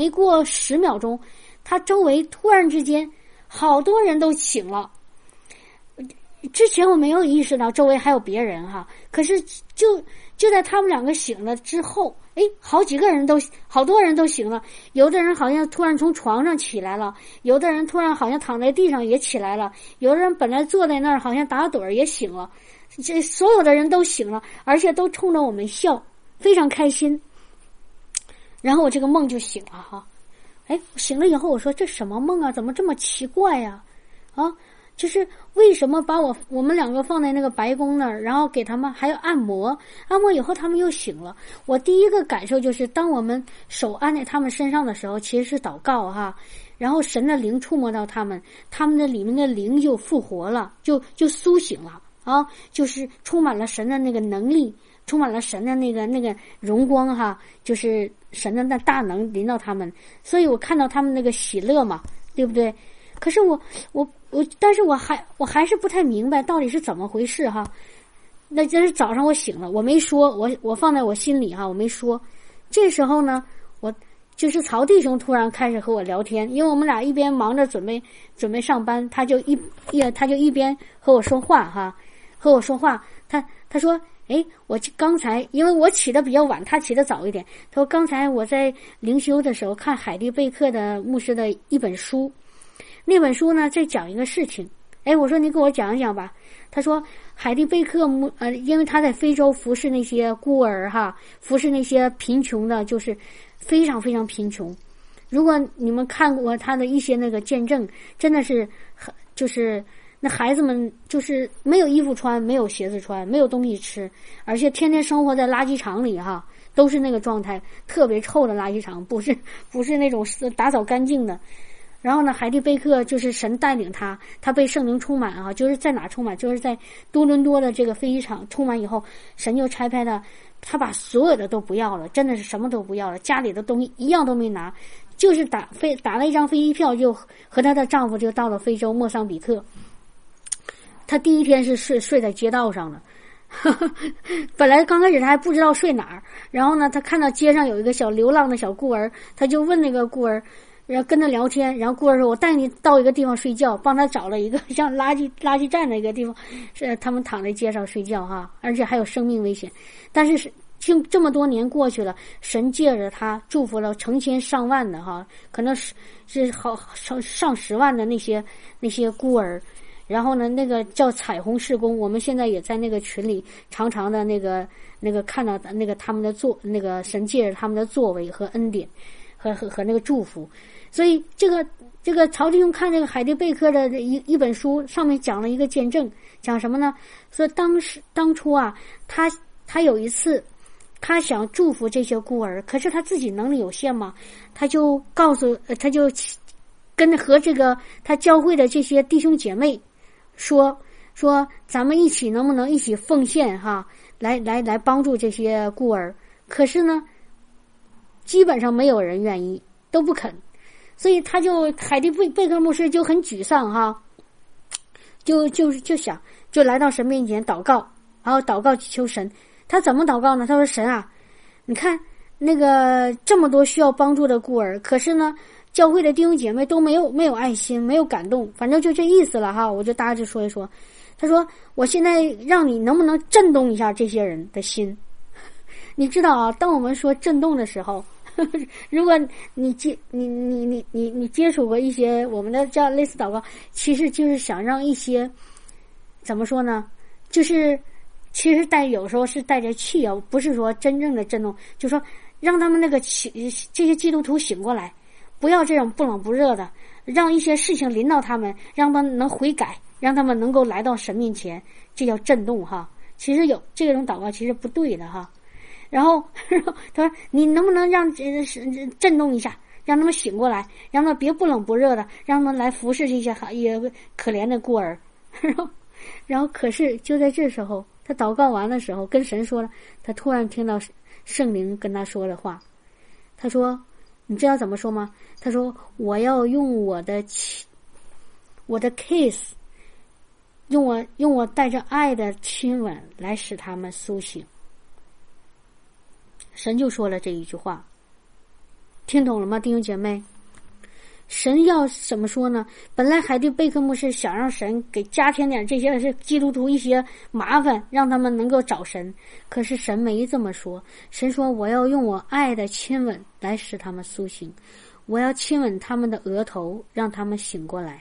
10秒钟，他周围突然之间好多人都醒了。之前我没有意识到周围还有别人哈，可是就在他们2个醒了之后，哎，好多人都醒了。有的人好像突然从床上起来了，有的人突然好像躺在地上也起来了，有的人本来坐在那儿好像打盹也醒了。这所有的人都醒了，而且都冲着我们笑，非常开心。然后我这个梦就醒了哈，哎，醒了以后我说这什么梦啊？怎么这么奇怪呀？就是为什么把我们2个放在那个白宫那儿，然后给他们还要按摩以后他们又醒了。我第一个感受就是，当我们手按在他们身上的时候，其实是祷告哈，然后神的灵触摸到他们的里面的灵就复活了，就苏醒了啊，就是充满了神的那个能力，充满了神的那个荣光哈，就是神的那大能临到他们，所以我看到他们那个喜乐嘛，对不对？可是但是我还是不太明白到底是怎么回事哈。那真是早上我醒了，我没说，我放在我心里哈，我没说。这时候呢，我就是曹弟兄突然开始和我聊天，因为我们俩一边忙着准备上班，他就一边和我说话哈，他说：“哎，我刚才因为我起得比较晚，他起得早一点。他说刚才我在灵修的时候看海蒂贝克的牧师的一本书。”那本书呢，在讲一个事情。哎，我说你给我讲一讲吧。他说，海蒂贝克因为他在非洲服侍那些孤儿哈，服侍那些贫穷的，就是非常非常贫穷。如果你们看过他的一些那个见证，真的是就是那孩子们就是没有衣服穿，没有鞋子穿，没有东西吃，而且天天生活在垃圾场里哈，都是那个状态，特别臭的垃圾场，不是那种打扫干净的。然后呢，海蒂贝克就是神带领他被圣灵充满啊，就是在哪充满，就是在多伦多的这个飞机场充满以后，神就差派他把所有的都不要了，真的是什么都不要了，家里的东西一样都没拿，就是打了一张飞机票，就和她的丈夫就到了非洲莫桑比克。她第一天是睡在街道上的。本来刚开始他还不知道睡哪儿，然后呢，他看到街上有一个小流浪的小孤儿，他就问那个孤儿，然后跟他聊天，然后孤儿说：“我带你到一个地方睡觉。”帮他找了一个像垃圾站的一个地方，是他们躺在街上睡觉哈，而且还有生命危险。但是就这么多年过去了，神借着他祝福了成千上万的哈，可能是上10万的那些孤儿。然后呢，那个叫彩虹事工，我们现在也在那个群里常常的那个看到那个他们的那个神借着他们的作为和恩典和那个祝福。所以这个曹弟兄看这个海蒂贝克的一本书，上面讲了一个见证，讲什么呢？说当初啊，他有一次他想祝福这些孤儿，可是他自己能力有限嘛，他就和这个他教会的这些弟兄姐妹说咱们能不能一起奉献哈，来帮助这些孤儿。可是呢，基本上没有人愿意，都不肯。所以海蒂贝克牧师就很沮丧哈，就想来到神面前祷告，然后祷告求神。他怎么祷告呢？他说：“神啊，你看那个这么多需要帮助的孤儿，可是呢，教会的弟兄姐妹都没有爱心，没有感动，反正就这意思了哈。”我就大致说一说。他说：“我现在让你能不能震动一下这些人的心？你知道啊，当我们说震动的时候。”如果你接触过一些我们的这样类似祷告，其实就是想让一些怎么说呢，就是其实有时候是带着气啊，不是说真正的震动，就说让他们这些基督徒醒过来，不要这种不冷不热的，让一些事情临到他们，让他们能悔改，让他们能够来到神面前，这叫震动哈。其实有这种祷告其实不对的哈。然后他说你能不能让震动一下，让他们醒过来，让他们别不冷不热的，让他们来服侍这些也可怜的孤儿。然后可是就在这时候，他祷告完的时候跟神说了，他突然听到圣灵跟他说的话，他说你知道怎么说吗？他说我要用我的 case， 用我带着爱的亲吻来使他们苏醒。神就说了这一句话，听懂了吗，弟兄姐妹？神要怎么说呢？本来海蒂贝克牧师想让神给加添点这些是基督徒一些麻烦，让他们能够找神，可是神没这么说。神说我要用我爱的亲吻来使他们苏醒，我要亲吻他们的额头，让他们醒过来。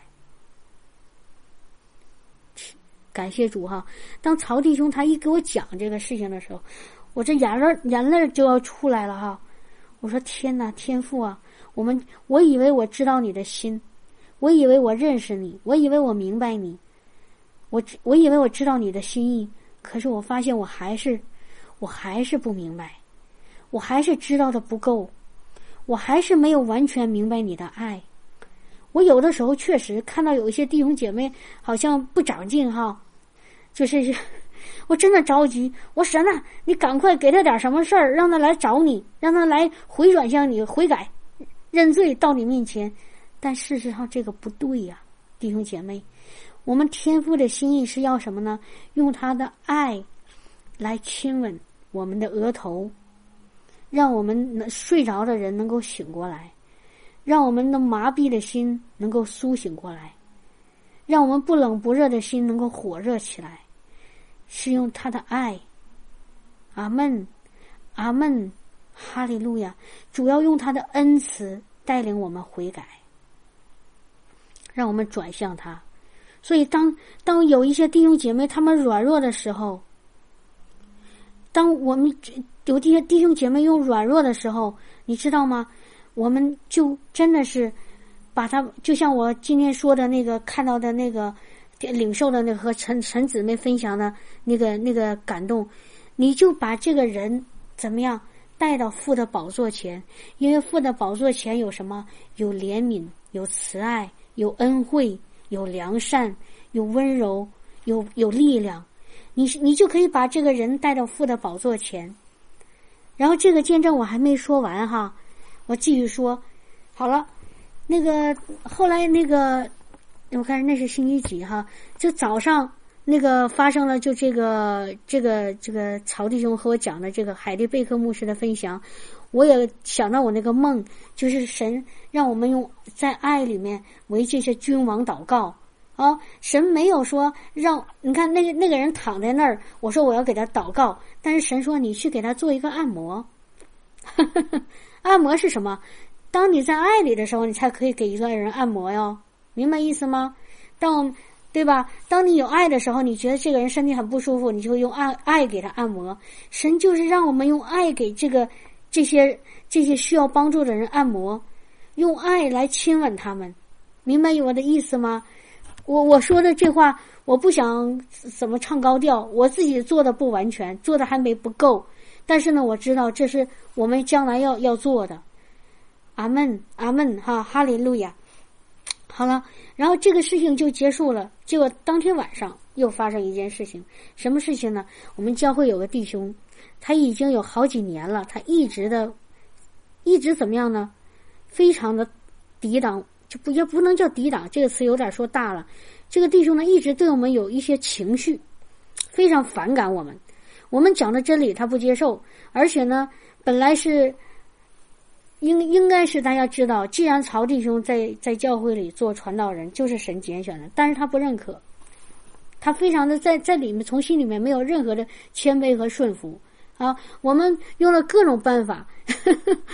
感谢主哈！当曹弟兄他一给我讲这个事情的时候，我这眼泪就要出来了哈！我说天哪，天父啊！我以为我知道你的心，我以为我认识你，我以为我明白你，我以为我知道你的心意，可是我发现我还是不明白，我还是知道的不够，我还是没有完全明白你的爱。我有的时候确实看到有一些弟兄姐妹好像不长进哈，就是我真的着急，我神啊，你赶快给他点什么事儿，让他来找你，让他来回转向你，悔改认罪到你面前。但事实上这个不对呀，弟兄姐妹，我们天父的心意是要什么呢？用他的爱来亲吻我们的额头，让我们睡着的人能够醒过来，让我们的麻痹的心能够苏醒过来，让我们不冷不热的心能够火热起来，是用他的爱。阿们，阿们，哈利路亚！主要用他的恩慈带领我们悔改，让我们转向他。所以当有一些弟兄姐妹他们软弱的时候，当我们有这些弟兄姐妹用软弱的时候，你知道吗？我们就真的是把他，就像我今天说的那个看到的那个领受的那个和陈姊妹分享的那个感动，你就把这个人怎么样带到父的宝座前，因为父的宝座前有什么？有怜悯，有慈爱，有恩惠，有良善，有温柔，有力量。你就可以把这个人带到父的宝座前。然后这个见证我还没说完哈，我继续说。好了，那个后来那个我看那是星期几哈，就早上那个发生了，就这个曹弟兄和我讲的这个海蒂贝克牧师的分享，我也想到我那个梦，就是神让我们用在爱里面为这些君王祷告啊。神没有说让你看那个人躺在那儿，我说我要给他祷告，但是神说你去给他做一个按摩。按摩是什么？当你在爱里的时候，你才可以给一个人按摩哟，明白意思吗？对吧？当你有爱的时候，你觉得这个人身体很不舒服，你就会用爱给他按摩。神就是让我们用爱给这些需要帮助的人按摩，用爱来亲吻他们，明白我的意思吗？我说的这话，我不想怎么唱高调，我自己做的不完全，做的还不够，但是呢，我知道这是我们将来要做的。阿们，阿们哈，哈利路亚。好了，然后这个事情就结束了。结果当天晚上又发生一件事情，什么事情呢？我们教会有个弟兄，他已经有好几年了，他一直怎么样呢？非常的抵挡，也不能叫抵挡，这个词有点说大了。这个弟兄呢，一直对我们有一些情绪，非常反感我们。我们讲的真理他不接受，而且呢，本来是应该是大家知道，既然曹弟兄在教会里做传道人，就是神拣选的，但是他不认可，他非常的在里面从心里面没有任何的谦卑和顺服啊。我们用了各种办法，其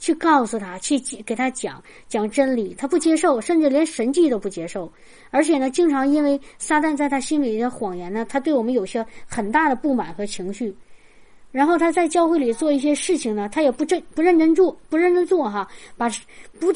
去告诉他，去给他讲真理，他不接受，甚至连神迹都不接受。而且呢，经常因为撒旦在他心里的谎言呢，他对我们有些很大的不满和情绪。然后他在教会里做一些事情呢，他也不认真做哈，不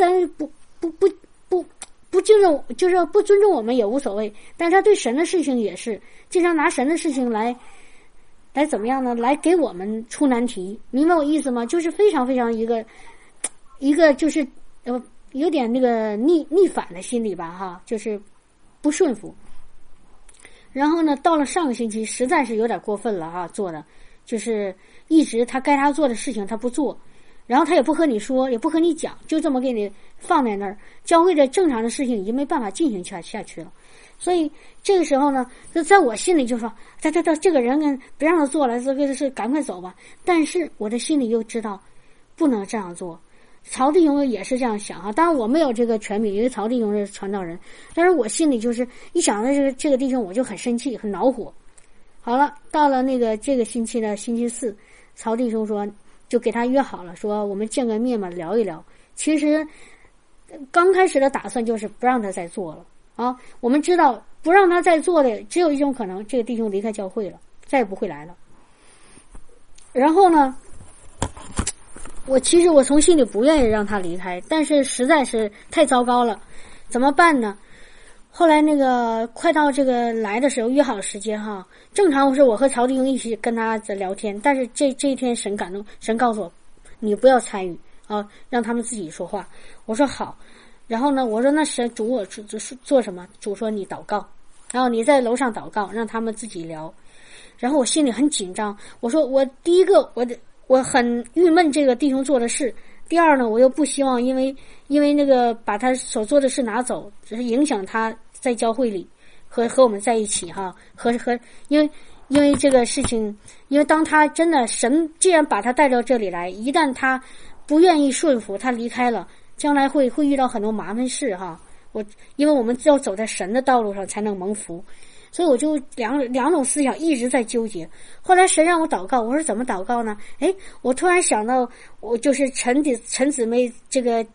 敬重，就是不尊重我们也无所谓。但是他对神的事情也是经常拿神的事情来怎么样呢？来给我们出难题，明白我意思吗？就是非常非常一个就是有点那个逆反的心理吧哈，就是不顺服。然后呢，到了上个星期实在是有点过分了哈，做的就是一直他做的事情他不做，然后他也不和你说，也不和你讲，就这么给你放在那儿。教会的正常的事情已经没办法进行下去了。所以这个时候呢，在我心里就说，他这个人别让他做了，这个是赶快走吧。但是我的心里又知道不能这样做。曹弟兄也是这样想啊，当然我没有这个权柄，因为曹弟兄是传道人，但是我心里就是一想到这个弟兄，我就很生气，很恼火。好了，到了这个星期的星期四，曹弟兄说就给他约好了，说我们见个面嘛，聊一聊。其实刚开始的打算就是不让他再做了啊。我们知道不让他再做的只有一种可能，这个弟兄离开教会了，再也不会来了。然后呢，其实我从心里不愿意让他离开，但是实在是太糟糕了，怎么办呢？后来快到这个来的时候约好时间哈，正常是我和曹弟兄一起跟他在聊天，但是这一天神感动，神告诉我你不要参与啊，让他们自己说话。我说好，然后呢，我说那神主我做什么？主说你祷告，然后你在楼上祷告，让他们自己聊。然后我心里很紧张，我说我第一个我很郁闷这个弟兄做的事，第二呢，我又不希望因为把他所做的事拿走，只是影响他在教会里和我们在一起哈，因为这个事情，因为当他真的神既然把他带到这里来，一旦他不愿意顺服，他离开了，将来会遇到很多麻烦事哈。因为我们要走在神的道路上才能蒙福。所以我就两种思想一直在纠结。后来神让我祷告，我说怎么祷告呢？我突然想到，我就是陈姊妹这个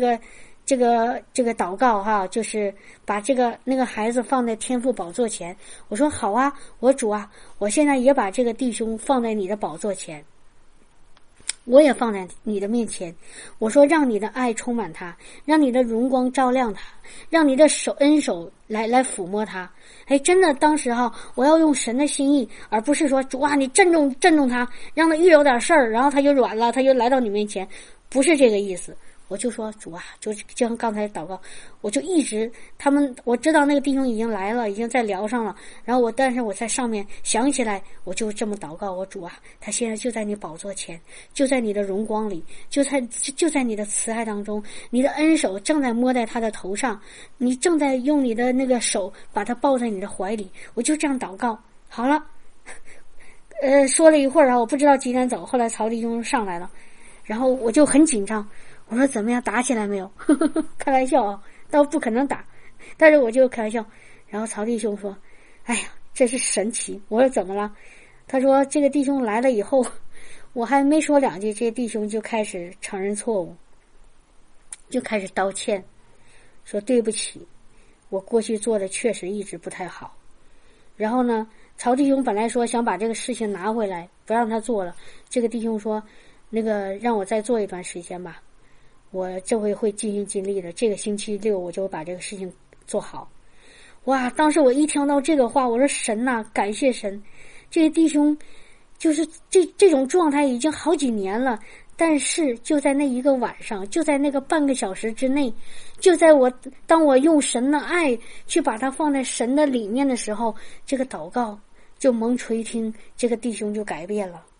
祷告哈，就是把那个孩子放在天父宝座前。我说好啊，我主啊，我现在也把这个弟兄放在你的宝座前。我也放在你的面前，我说让你的爱充满他，让你的荣光照亮他，让你的恩手来抚摸他。真的当时哈，我要用神的心意，而不是说主啊你震动他，让他遇到点事儿，然后他就软了，他就来到你面前，不是这个意思。我就说主啊，就像刚才祷告，我就一直我知道那个弟兄已经来了，已经在聊上了，然后但是我在上面想起来，我就这么祷告，我主啊，他现在就在你宝座前，就在你的荣光里，就在你的慈爱当中，你的恩手正在摸在他的头上，你正在用你的那个手把他抱在你的怀里，我就这样祷告。好了，说了一会儿啊，我不知道几点走，后来曹弟兄上来了，然后我就很紧张。我说怎么样，打起来没有？开玩笑啊，倒不可能打，但是我就开玩笑。然后曹弟兄说：“哎呀，这是神奇。”我说怎么了？他说这个弟兄来了以后，我还没说两句，这个弟兄就开始承认错误，就开始道歉，说对不起，我过去做的确实一直不太好。然后呢，曹弟兄本来说想把这个事情拿回来，不让他做了。这个弟兄说：“让我再做一段时间吧。”我这回会尽心尽力的，这个星期六我就把这个事情做好。哇，当时我一听到这个话，我说神呐，感谢神，这个弟兄就是这种状态已经好几年了，但是就在那一个晚上，就在那个半个小时之内，就在当我用神的爱去把它放在神的里面的时候，这个祷告就蒙垂听，这个弟兄就改变了。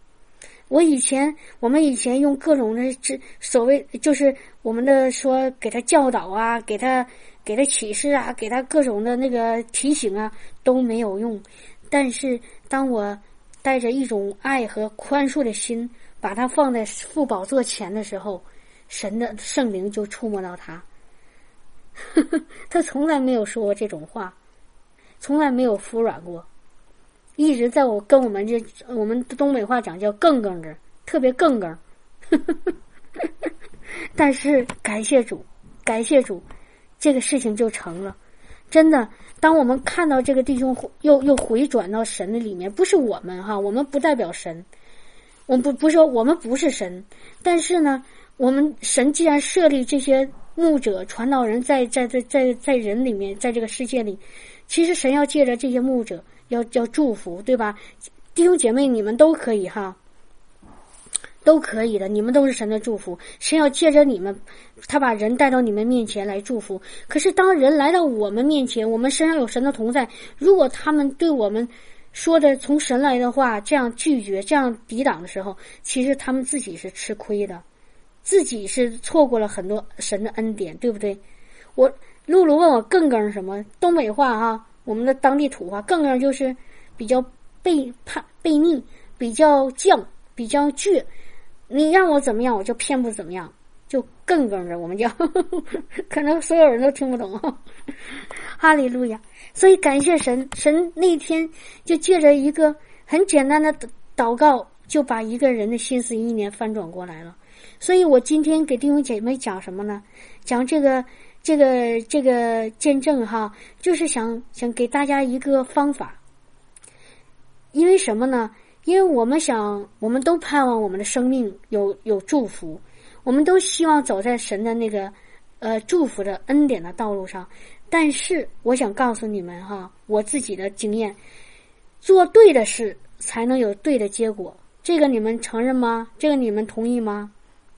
我们以前用各种的所谓就是我们的说给他教导啊，给他启示啊，给他各种的那个提醒啊，都没有用。但是当我带着一种爱和宽恕的心把他放在父宝座前的时候，神的圣灵就触摸到他。他从来没有说过这种话，从来没有服软过，一直在我们东北话讲叫更更着，特别更更。 但是感谢主，感谢主，这个事情就成了。真的，当我们看到这个弟兄又回转到神的里面，不是我们哈，我们不代表神，我们不说我们不是神，但是呢，我们神既然设立这些牧者、传道人在人里面，在这个世界里，其实神要借着这些牧者要祝福，对吧？弟兄姐妹，你们都可以哈，都可以的，你们都是神的祝福。神要借着你们，他把人带到你们面前来祝福。可是当人来到我们面前，我们身上有神的同在，如果他们对我们说的从神来的话这样拒绝、这样抵挡的时候，其实他们自己是吃亏的，自己是错过了很多神的恩典，对不对？露露问我更更什么东北话哈，我们的当地土话，更更就是比较悖逆，比较犟，比较倔。你让我怎么样，我就偏不怎么样，就更更着我们叫，可能所有人都听不懂。哈利路亚！所以感谢神，神那天就借着一个很简单的祷告，就把一个人的心思意念翻转过来了。所以我今天给弟兄姐妹讲什么呢？讲这个见证哈，就是想给大家一个方法。因为什么呢？因为我们都盼望我们的生命有祝福，我们都希望走在神的那个祝福的恩典的道路上。但是我想告诉你们哈，我自己的经验，做对的事才能有对的结果。这个你们承认吗？这个你们同意吗？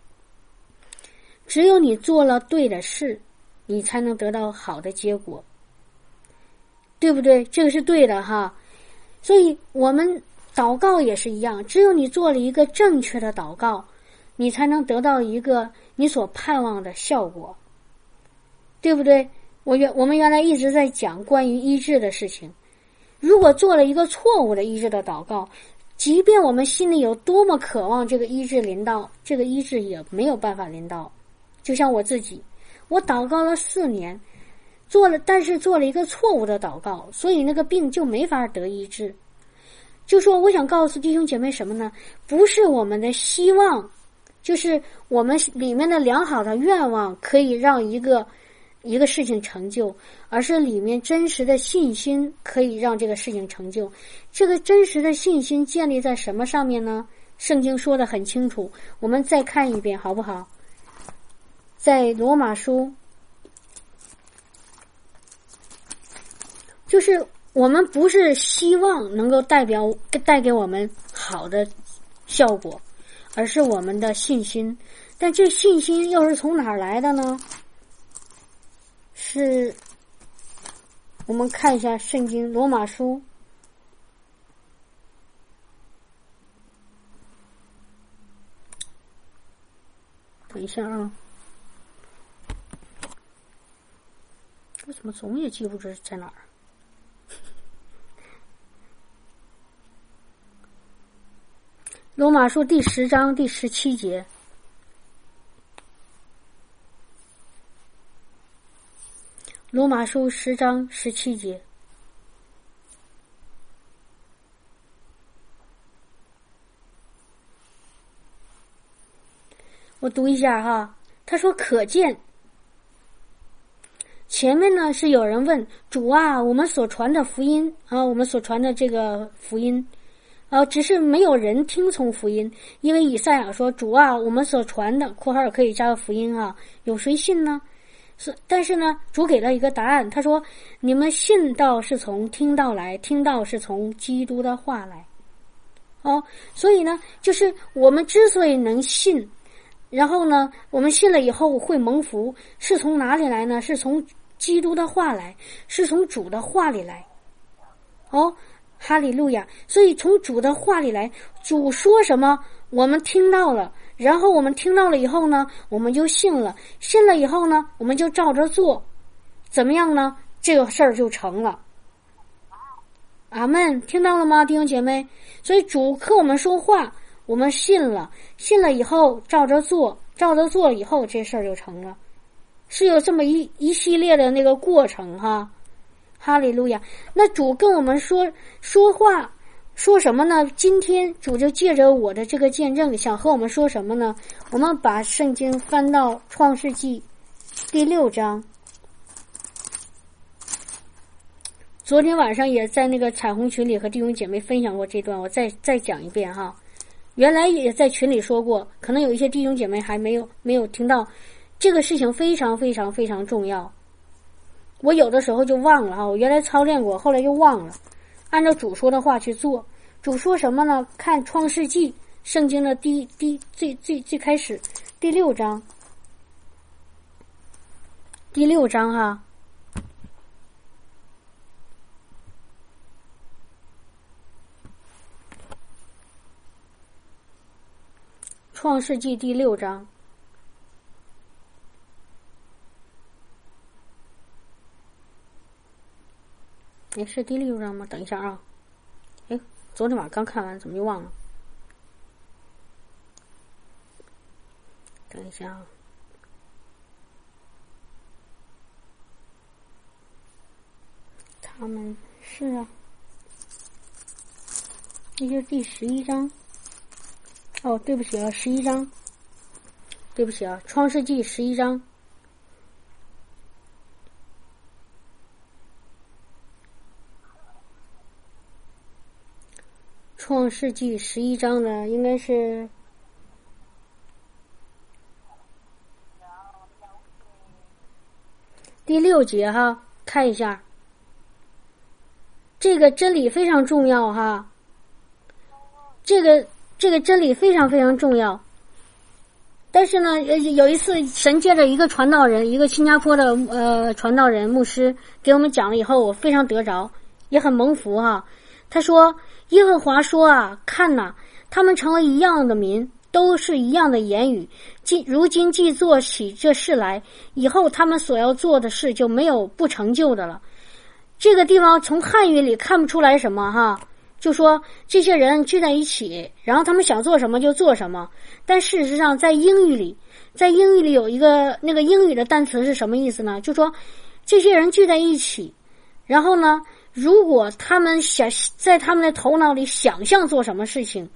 只有你做了对的事，你才能得到好的结果，对不对？这个是对的哈。所以我们祷告也是一样，只有你做了一个正确的祷告，你才能得到一个你所盼望的效果，对不对？我们原来一直在讲关于医治的事情，如果做了一个错误的医治的祷告，即便我们心里有多么渴望这个医治临到，这个医治也没有办法临到。就像我自己，我祷告了4年，但是做了一个错误的祷告，所以那个病就没法得医治。就说我想告诉弟兄姐妹什么呢？不是我们的希望，就是我们里面的良好的愿望可以让一个事情成就，而是里面真实的信心可以让这个事情成就。这个真实的信心建立在什么上面呢？圣经说得很清楚，我们再看一遍好不好？在罗马书，就是我们不是希望能够带给我们好的效果，而是我们的信心。但这信心又是从哪儿来的呢？是我们看一下圣经罗马书等一下啊，为什么总也记不住在哪儿？罗马书第10章第17节。罗马书10章17节。我读一下哈，他说可见，前面呢是有人问主啊，我们所传的福音啊，我们所传的这个福音只是没有人听从福音，因为以赛亚说主啊，我们所传的括号可以加个福音啊，有谁信呢？但是呢，主给了一个答案，他说你们信道是从听道来，听道是从基督的话来。所以呢，就是我们之所以能信，然后呢我们信了以后会蒙福，是从哪里来呢？是从基督的话来，是从主的话里来。哈利路亚！所以从主的话里来，主说什么我们听到了，然后我们听到了以后呢，我们就信了，信了以后呢，我们就照着做，怎么样呢？这个事儿就成了。阿们，听到了吗，弟兄姐妹？所以主和我们说话，我们信了，信了以后照着做，照着做了以后，这事儿就成了，是有这么一系列的那个过程哈。哈利路亚！那主跟我们说话， 说什么呢？今天主就借着我的这个见证，想和我们说什么呢？我们把圣经翻到创世纪第6章。昨天晚上也在那个彩虹群里和弟兄姐妹分享过这段，我再讲一遍哈。原来也在群里说过，可能有一些弟兄姐妹还没有听到，这个事情非常非常非常重要。我有的时候就忘了哈，我原来操练过，后来就忘了，按照主说的话去做。主说什么呢？看创世纪，圣经的最开始第6章，第6章哈。创世纪第6章，是第6章吗？等一下啊，昨天晚上刚看完，怎么就忘了？等一下啊，他们是啊，那就是第11章。哦，对不起啊，11章，对不起啊，创世纪11章。创世纪11章呢，应该是第6节哈，看一下。这个真理非常重要哈，这个真理非常非常重要。但是呢，有一次神借着一个传道人，一个新加坡的传道人牧师给我们讲了以后，我非常得着，也很蒙福哈。他说耶和华说啊，看哪，他们成为一样的民，都是一样的言语，如今既做起这事来，以后他们所要做的事就没有不成就的了。这个地方从汉语里看不出来什么哈，就说这些人聚在一起，然后他们想做什么就做什么。但事实上在英语里有一个那个英语的单词是什么意思呢？就说这些人聚在一起，然后呢，如果他们想在他们的头脑里想象做什么事情，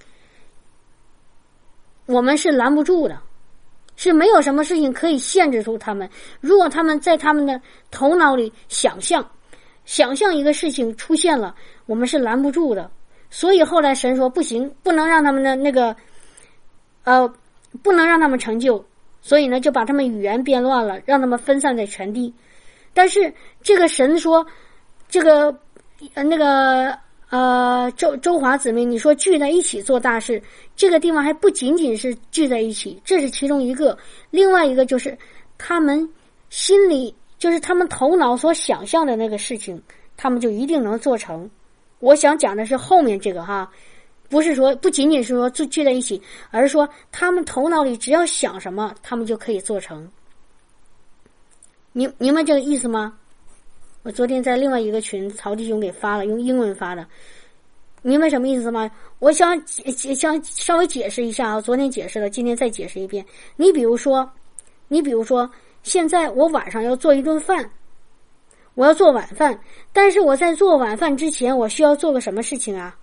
我们是拦不住的，是没有什么事情可以限制住他们。如果他们在他们的头脑里想象一个事情出现了，我们是拦不住的。所以后来神说不行，不能让他们的那个不能让他们成就，所以呢就把他们语言变乱了，让他们分散在全地。但是这个神说这个周华子民，你说聚在一起做大事，这个地方还不仅仅是聚在一起，这是其中一个。另外一个就是他们心里，就是他们头脑所想象的那个事情，他们就一定能做成。我想讲的是后面这个哈，不仅仅是说聚在一起，而是说他们头脑里只要想什么，他们就可以做成。明白这个意思吗？我昨天在另外一个群曹弟兄给发了，用英文发的，明白什么意思吗？我想稍微解释一下啊，昨天解释了，今天再解释一遍。你比如说现在我晚上要做一顿饭，我要做晚饭，但是我在做晚饭之前，我需要做个什么事情啊？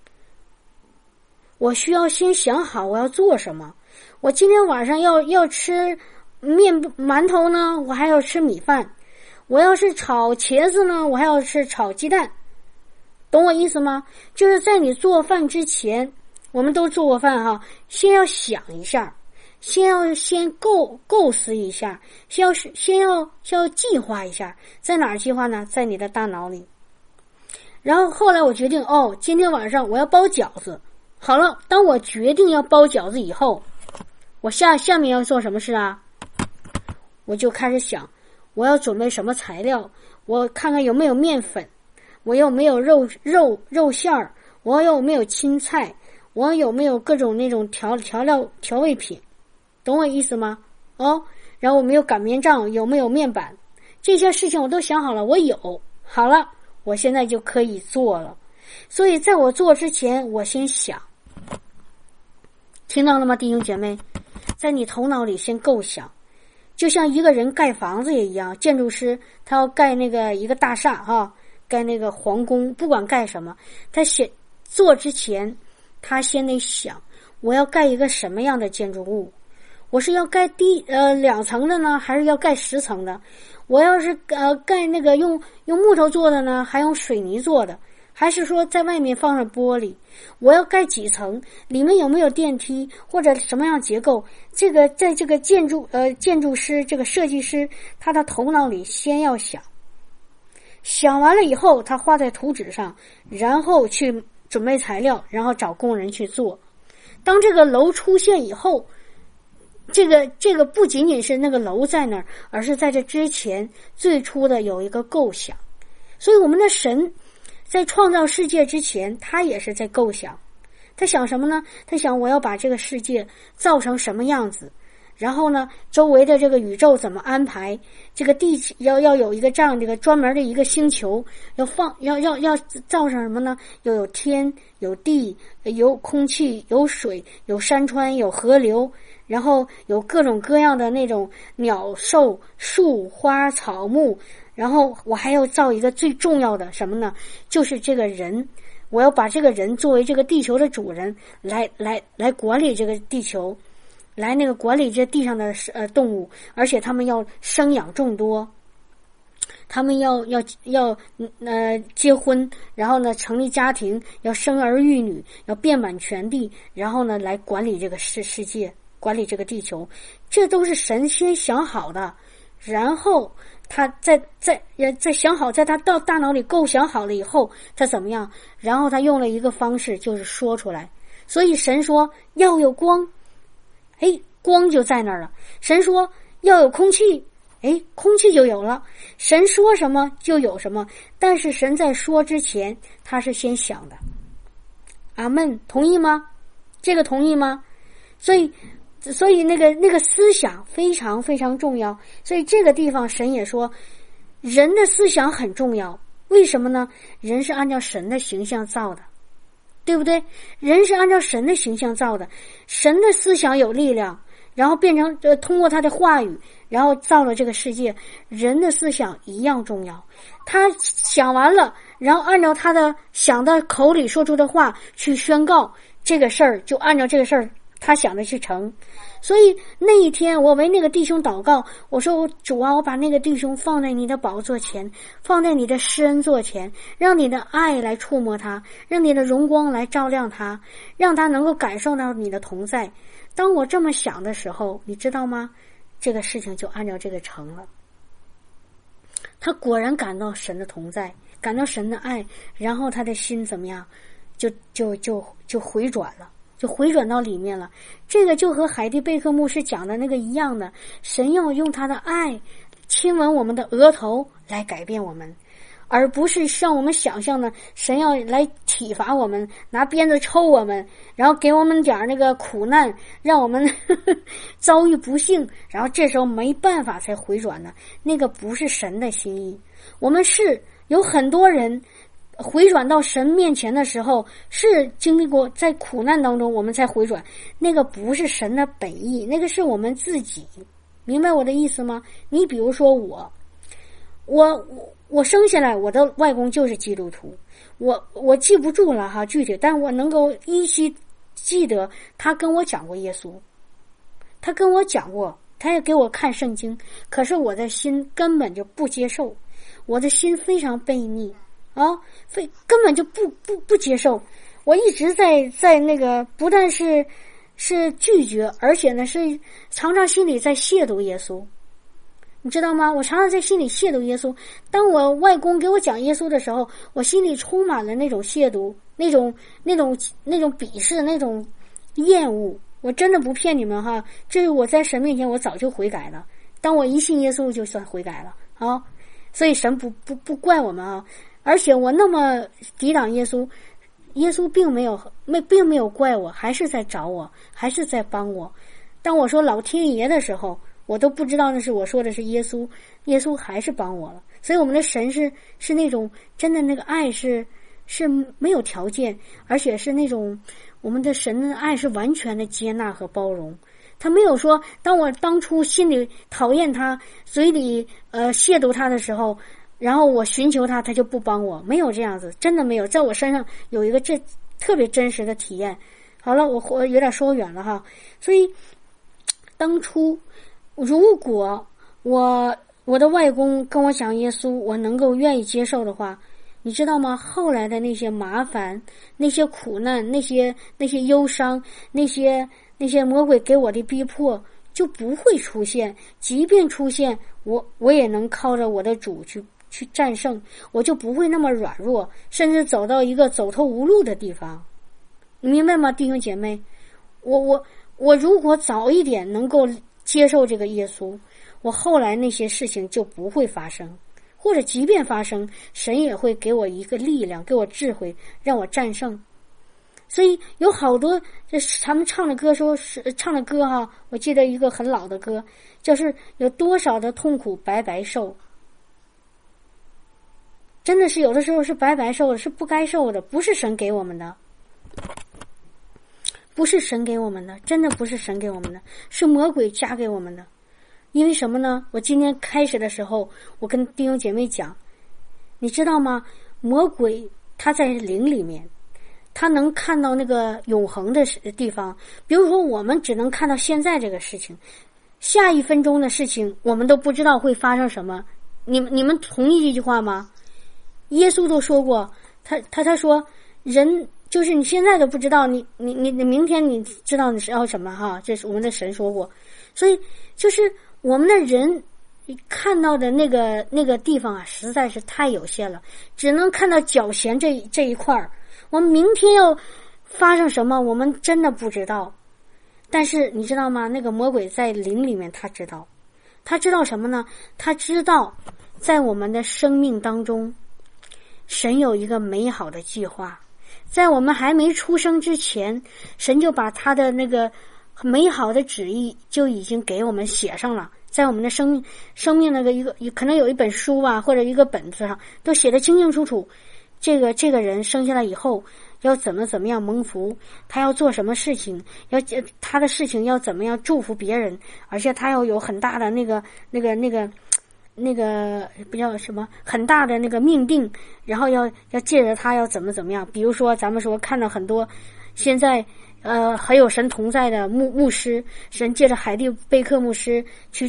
我需要先想好我要做什么。我今天晚上要吃馒头呢，我还要吃米饭。我要是炒茄子呢，我还要吃炒鸡蛋。懂我意思吗？就是在你做饭之前，我们都做过饭哈，先要想一下，先构思一下，先要计划一下。在哪儿计划呢？在你的大脑里。然后后来我决定，今天晚上我要包饺子。好了，当我决定要包饺子以后，我下面要做什么事啊？我就开始想，我要准备什么材料？我看看有没有面粉，我有没有肉馅儿，我有没有青菜，我有没有各种那种调味品，懂我意思吗？然后我没有擀面杖，有没有面板，这些事情我都想好了，我有，好了，我现在就可以做了。所以在我做之前，我先想，听到了吗，弟兄姐妹？在你头脑里先构想。就像一个人盖房子也一样，建筑师他要盖那个一个大厦哈，盖那个皇宫，不管盖什么，他做之前，他先得想，我要盖一个什么样的建筑物？我是要盖2层的呢，还是要盖10层的？我要是盖那个用木头做的呢，还用水泥做的？还是说在外面放上玻璃？我要盖几层？里面有没有电梯或者什么样结构？这个在这个建筑师这个设计师他的头脑里先要想完了以后，他画在图纸上，然后去准备材料，然后找工人去做。当这个楼出现以后，这个不仅仅是那个楼在那儿，而是在这之前最初的有一个构想。所以我们的神在创造世界之前，他也是在构想。他想什么呢？他想我要把这个世界造成什么样子，然后呢，周围的这个宇宙怎么安排？这个地要有一个这样的一个专门的一个星球，要造成什么呢？要有天，有地，有空气，有水，有山川，有河流，然后有各种各样的那种鸟兽、树花草木。然后我还要造一个最重要的什么呢？就是这个人，我要把这个人作为这个地球的主人，来管理这个地球，来那个管理这地上的动物，而且他们要生养众多，他们要结婚，然后呢成立家庭，要生儿育女，要遍满全地，然后呢来管理这个世界，管理这个地球，这都是神先想好的，然后他在想好，在他到大脑里构想好了以后，他怎么样？然后他用了一个方式，就是说出来。所以神说要有光，光就在那儿了。神说要有空气，空气就有了。神说什么就有什么，但是神在说之前，他是先想的。阿们，同意吗？这个同意吗？所以那个思想非常非常重要。所以这个地方神也说，人的思想很重要。为什么呢？人是按照神的形象造的，对不对？人是按照神的形象造的，神的思想有力量，然后变成通过他的话语，然后造了这个世界。人的思想一样重要，他想完了，然后按照他的想的口里说出的话去宣告这个事儿，就按照这个事儿他想的去成。所以那一天我为那个弟兄祷告，我说主啊，我把那个弟兄放在你的宝座前，放在你的施恩座前，让你的爱来触摸他，让你的荣光来照亮他，让他能够感受到你的同在。当我这么想的时候，你知道吗？这个事情就按照这个成了。他果然感到神的同在，感到神的爱，然后他的心怎么样？就回转了，就回转到里面了。这个就和海蒂贝克牧师讲的那个一样的，神要用他的爱亲吻我们的额头来改变我们，而不是像我们想象的神要来体罚我们，拿鞭子抽我们，然后给我们点那个苦难，让我们遭遇不幸，然后这时候没办法才回转的。那个不是神的心意。我们是有很多人回转到神面前的时候，是经历过在苦难当中我们才回转，那个不是神的本意，那个是我们自己。明白我的意思吗？你比如说我生下来，我的外公就是基督徒，我记不住了哈具体，但我能够依稀记得他跟我讲过耶稣，他跟我讲过，他也给我看圣经，可是我的心根本就不接受，我的心非常悖逆啊，根本就不接受。我一直在那个不但是拒绝，而且呢是常常心里在亵渎耶稣，你知道吗？我常常在心里亵渎耶稣。当我外公给我讲耶稣的时候，我心里充满了那种亵渎，那种鄙视，那种厌恶。我真的不骗你们哈，这是我在神面前我早就悔改了。当我一信耶稣就算悔改了啊，所以神不怪我们啊。而且我那么抵挡耶稣，耶稣并没有怪我，还是在找我，还是在帮我。当我说老天爷的时候，我都不知道那是我说的是耶稣，耶稣还是帮我了。所以我们的神是那种真的那个爱是没有条件，而且是那种我们的神的爱是完全的接纳和包容。他没有说当我当初心里讨厌他，嘴里亵渎他的时候，然后我寻求他，他就不帮我，没有这样子，真的没有。在我身上有一个特别真实的体验。好了，我有点说远了哈。所以当初如果我的外公跟我讲耶稣，我能够愿意接受的话，你知道吗？后来的那些麻烦、那些苦难、那些忧伤、那些魔鬼给我的逼迫就不会出现。即便出现，我也能靠着我的主去战胜，我就不会那么软弱，甚至走到一个走投无路的地方。你明白吗，弟兄姐妹？我如果早一点能够接受这个耶稣，我后来那些事情就不会发生。或者即便发生，神也会给我一个力量，给我智慧，让我战胜。所以有好多他们唱的歌哈，我记得一个很老的歌，就是有多少的痛苦白白受。真的是有的时候是白白受的，是不该受的，不是神给我们的，不是神给我们的，真的不是神给我们的，是魔鬼加给我们的。因为什么呢？我今天开始的时候，我跟弟兄姐妹讲，你知道吗？魔鬼他在灵里面，他能看到那个永恒的地方。比如说我们只能看到现在这个事情，下一分钟的事情我们都不知道会发生什么。你们同意这句话吗？耶稣都说过，他说人就是你现在都不知道，你明天你知道你是要什么哈？这是我们的神说过。所以就是我们的人看到的那个地方啊，实在是太有限了，只能看到脚前这一块儿。我们明天要发生什么，我们真的不知道。但是你知道吗？那个魔鬼在灵里面，他知道什么呢？他知道在我们的生命当中，神有一个美好的计划。在我们还没出生之前，神就把他的那个美好的旨意就已经给我们写上了，在我们的生命那个可能有一本书啊，或者一个本子上都写得清清楚楚。这个人生下来以后要怎么样蒙福，他要做什么事情，他的事情要怎么样祝福别人，而且他要有很大的那个不叫什么很大的那个命定，然后要借着他要怎么样。比如说咱们说看到很多现在很有神同在的牧师，神借着海蒂贝克牧师去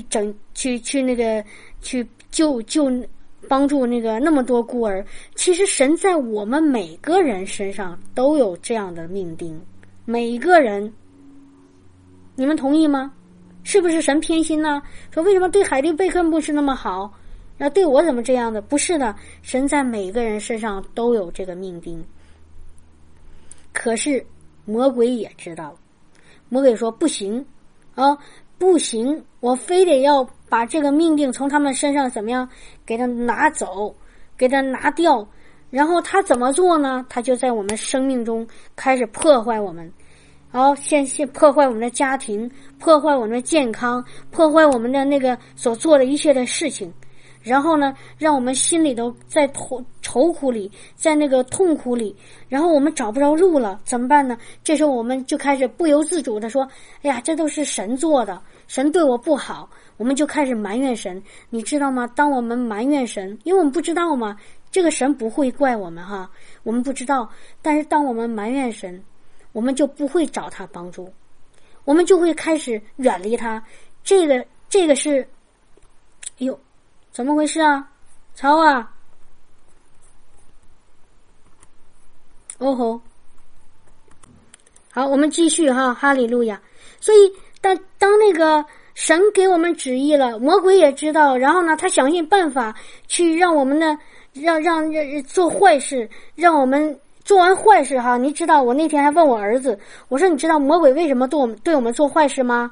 救帮助那么多孤儿。其实神在我们每个人身上都有这样的命定，每一个人。你们同意吗？是不是神偏心呢？说为什么对海蒂贝克牧师那么好，然后对我怎么这样的？不是的，神在每个人身上都有这个命定。可是魔鬼也知道，魔鬼说不行啊，不行，我非得要把这个命定从他们身上怎么样给他拿走，给他拿掉。然后他怎么做呢？他就在我们生命中开始破坏我们，先破坏我们的家庭，破坏我们的健康，破坏我们的那个所做的一切的事情。然后呢，让我们心里头在愁苦里，在那个痛苦里，然后我们找不着路了，怎么办呢？这时候我们就开始不由自主的说，哎呀，这都是神做的，神对我不好，我们就开始埋怨神。你知道吗？当我们埋怨神，因为我们不知道嘛，这个神不会怪我们哈，我们不知道。但是当我们埋怨神，我们就不会找他帮助，我们就会开始远离他。这个是，哎呦，怎么回事啊？曹啊！哦吼！好，我们继续哈，哈利路亚。所以当那个神给我们旨意了，魔鬼也知道，然后呢，他想尽办法去让我们的让做坏事，让我们做完坏事哈。你知道，我那天还问我儿子，我说你知道魔鬼为什么对我们做坏事吗？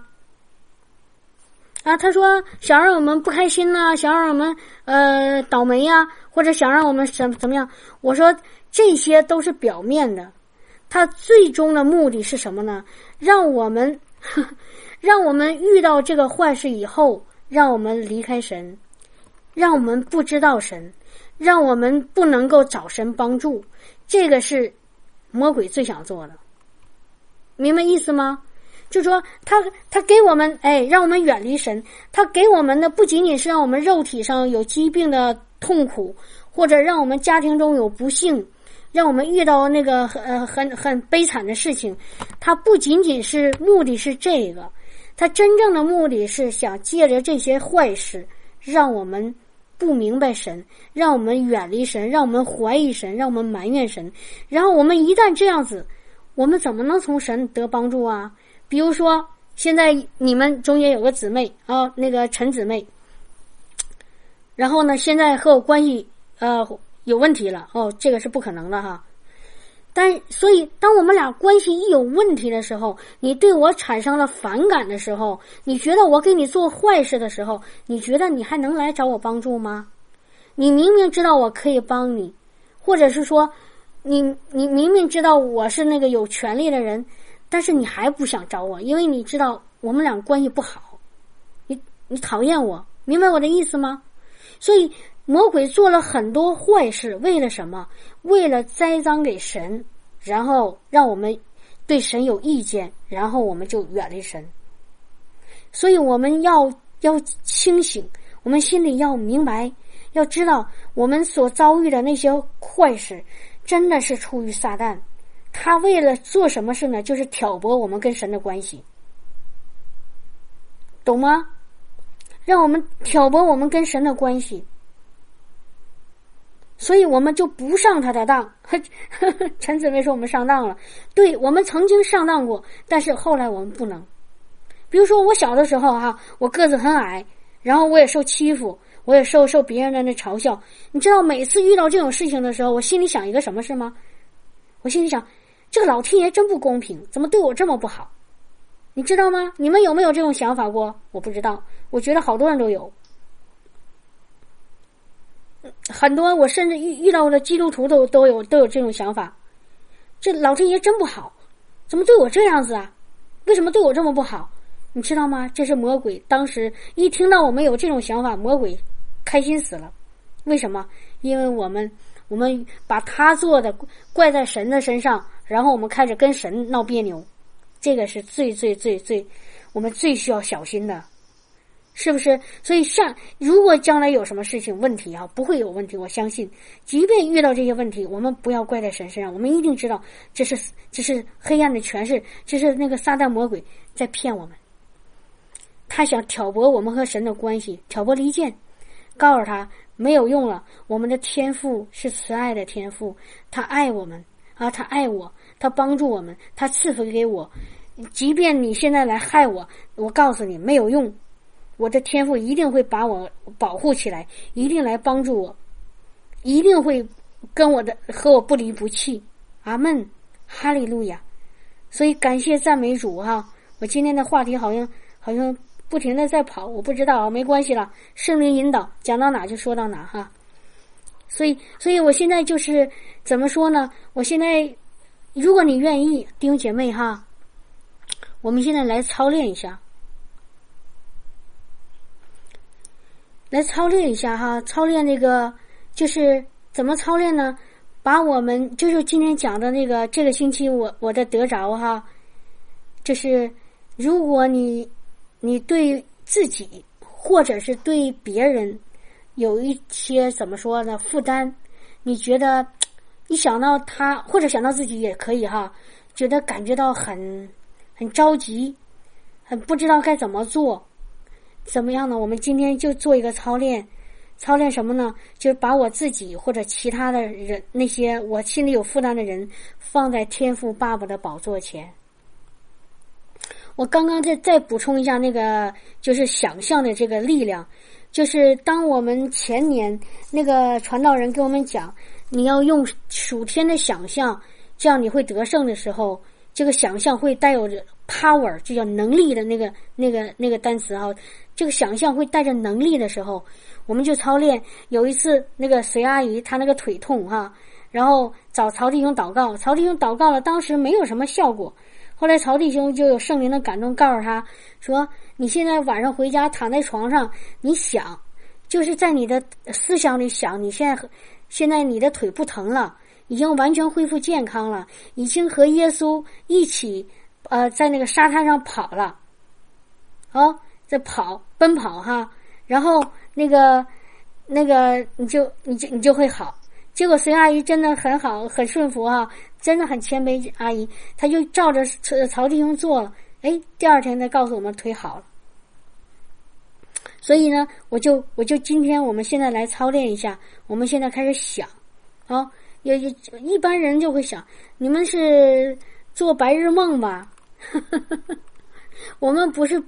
他说想让我们不开心呐，想让我们倒霉呀，或者想让我们怎么样。我说这些都是表面的，他最终的目的是什么呢？让我们遇到这个坏事以后，让我们离开神，让我们不知道神，让我们不能够找神帮助。这个是魔鬼最想做的，明白意思吗？就说他给我们让我们远离神，他给我们的不仅仅是让我们肉体上有疾病的痛苦，或者让我们家庭中有不幸， 让我们遇到那个很悲惨的事情，它不仅仅是目的是这个，它真正的目的是想借着这些坏事让我们不明白神，让我们远离神，让我们怀疑神，让我们埋怨神。然后我们一旦这样子，我们怎么能从神得帮助啊？比如说现在你们中间有个姊妹啊，那个陈姊妹，然后呢现在和我关系有问题了，这个是不可能的哈。所以当我们俩关系一有问题的时候，你对我产生了反感的时候，你觉得我给你做坏事的时候，你觉得你还能来找我帮助吗？你明明知道我可以帮你，或者是说你明明知道我是那个有权利的人，但是你还不想找我，因为你知道我们俩关系不好，你讨厌我，明白我的意思吗？所以魔鬼做了很多坏事，为了什么？为了栽赃给神，然后让我们对神有意见，然后我们就远离神。所以我们要清醒，我们心里要明白，要知道我们所遭遇的那些坏事真的是出于撒旦，他为了做什么事呢？就是挑拨我们跟神的关系，懂吗？让我们挑拨我们跟神的关系，所以我们就不上他的当。陈姊妹说我们上当了，对，我们曾经上当过，但是后来我们不能。比如说我小的时候我个子很矮，然后我也受欺负，我也受别人的那嘲笑。你知道每次遇到这种事情的时候，我心里想一个什么事吗？我心里想，这个老天爷真不公平，怎么对我这么不好？你知道吗？你们有没有这种想法过？我不知道，我觉得好多人都有。很多我甚至遇到的基督徒都有这种想法，这老天爷真不好，怎么对我这样子啊？为什么对我这么不好？你知道吗？这是魔鬼当时一听到我们有这种想法，魔鬼开心死了。为什么？因为我们把他做的怪在神的身上，然后我们开始跟神闹别扭，这个是最我们最需要小心的，是不是？所以如果将来有什么事情问题不会有问题，我相信即便遇到这些问题，我们不要怪在神身上，我们一定知道这是黑暗的权势，这是那个撒旦魔鬼在骗我们，他想挑拨我们和神的关系，挑拨离间，告诉他没有用了，我们的天父是慈爱的天父，他爱我们他爱我，他帮助我们，他赐福给我，即便你现在来害我，我告诉你没有用，我的天父一定会把我保护起来，一定来帮助我，一定会和我不离不弃。阿们，哈利路亚。所以感谢赞美主我今天的话题好像不停的在跑，我不知道没关系了，圣灵引导，讲到哪就说到哪所以我现在就是怎么说呢？我现在如果你愿意，弟兄姐妹我们现在来操练一下，操练那个就是怎么操练呢？把我们就是今天讲的那个这个星期我的得着就是如果你对自己或者是对别人有一些怎么说呢负担，你觉得你想到他或者想到自己也可以觉得感觉到很着急，很不知道该怎么做，怎么样呢？我们今天就做一个操练什么呢？就是把我自己或者其他的人，那些我心里有负担的人放在天父爸爸的宝座前。我刚刚再补充一下那个就是想象的这个力量，就是当我们前年那个传道人跟我们讲你要用属天的想象，这样你会得胜的时候，这个想象会带有着 power， 就叫能力的那个单词这个想象会带着能力的时候，我们就操练。有一次那个隋阿姨她那个腿痛然后找曹弟兄祷告，曹弟兄祷告了，当时没有什么效果，后来曹弟兄就有圣灵的感动，告诉他说你现在晚上回家躺在床上，你想就是在你的思想里想，你现在你的腿不疼了，已经完全恢复健康了，已经和耶稣一起在那个沙滩上跑了在奔跑然后那个你就会好， 结果隋阿姨真的很好，很顺服啊，真的很谦卑。阿姨她就照着曹弟兄做了，哎，第二天她告诉我们腿好了。所以呢，我就今天我们现在来操练一下，我们现在开始想啊，有一般人就会想，你们是做白日梦吧？我们不是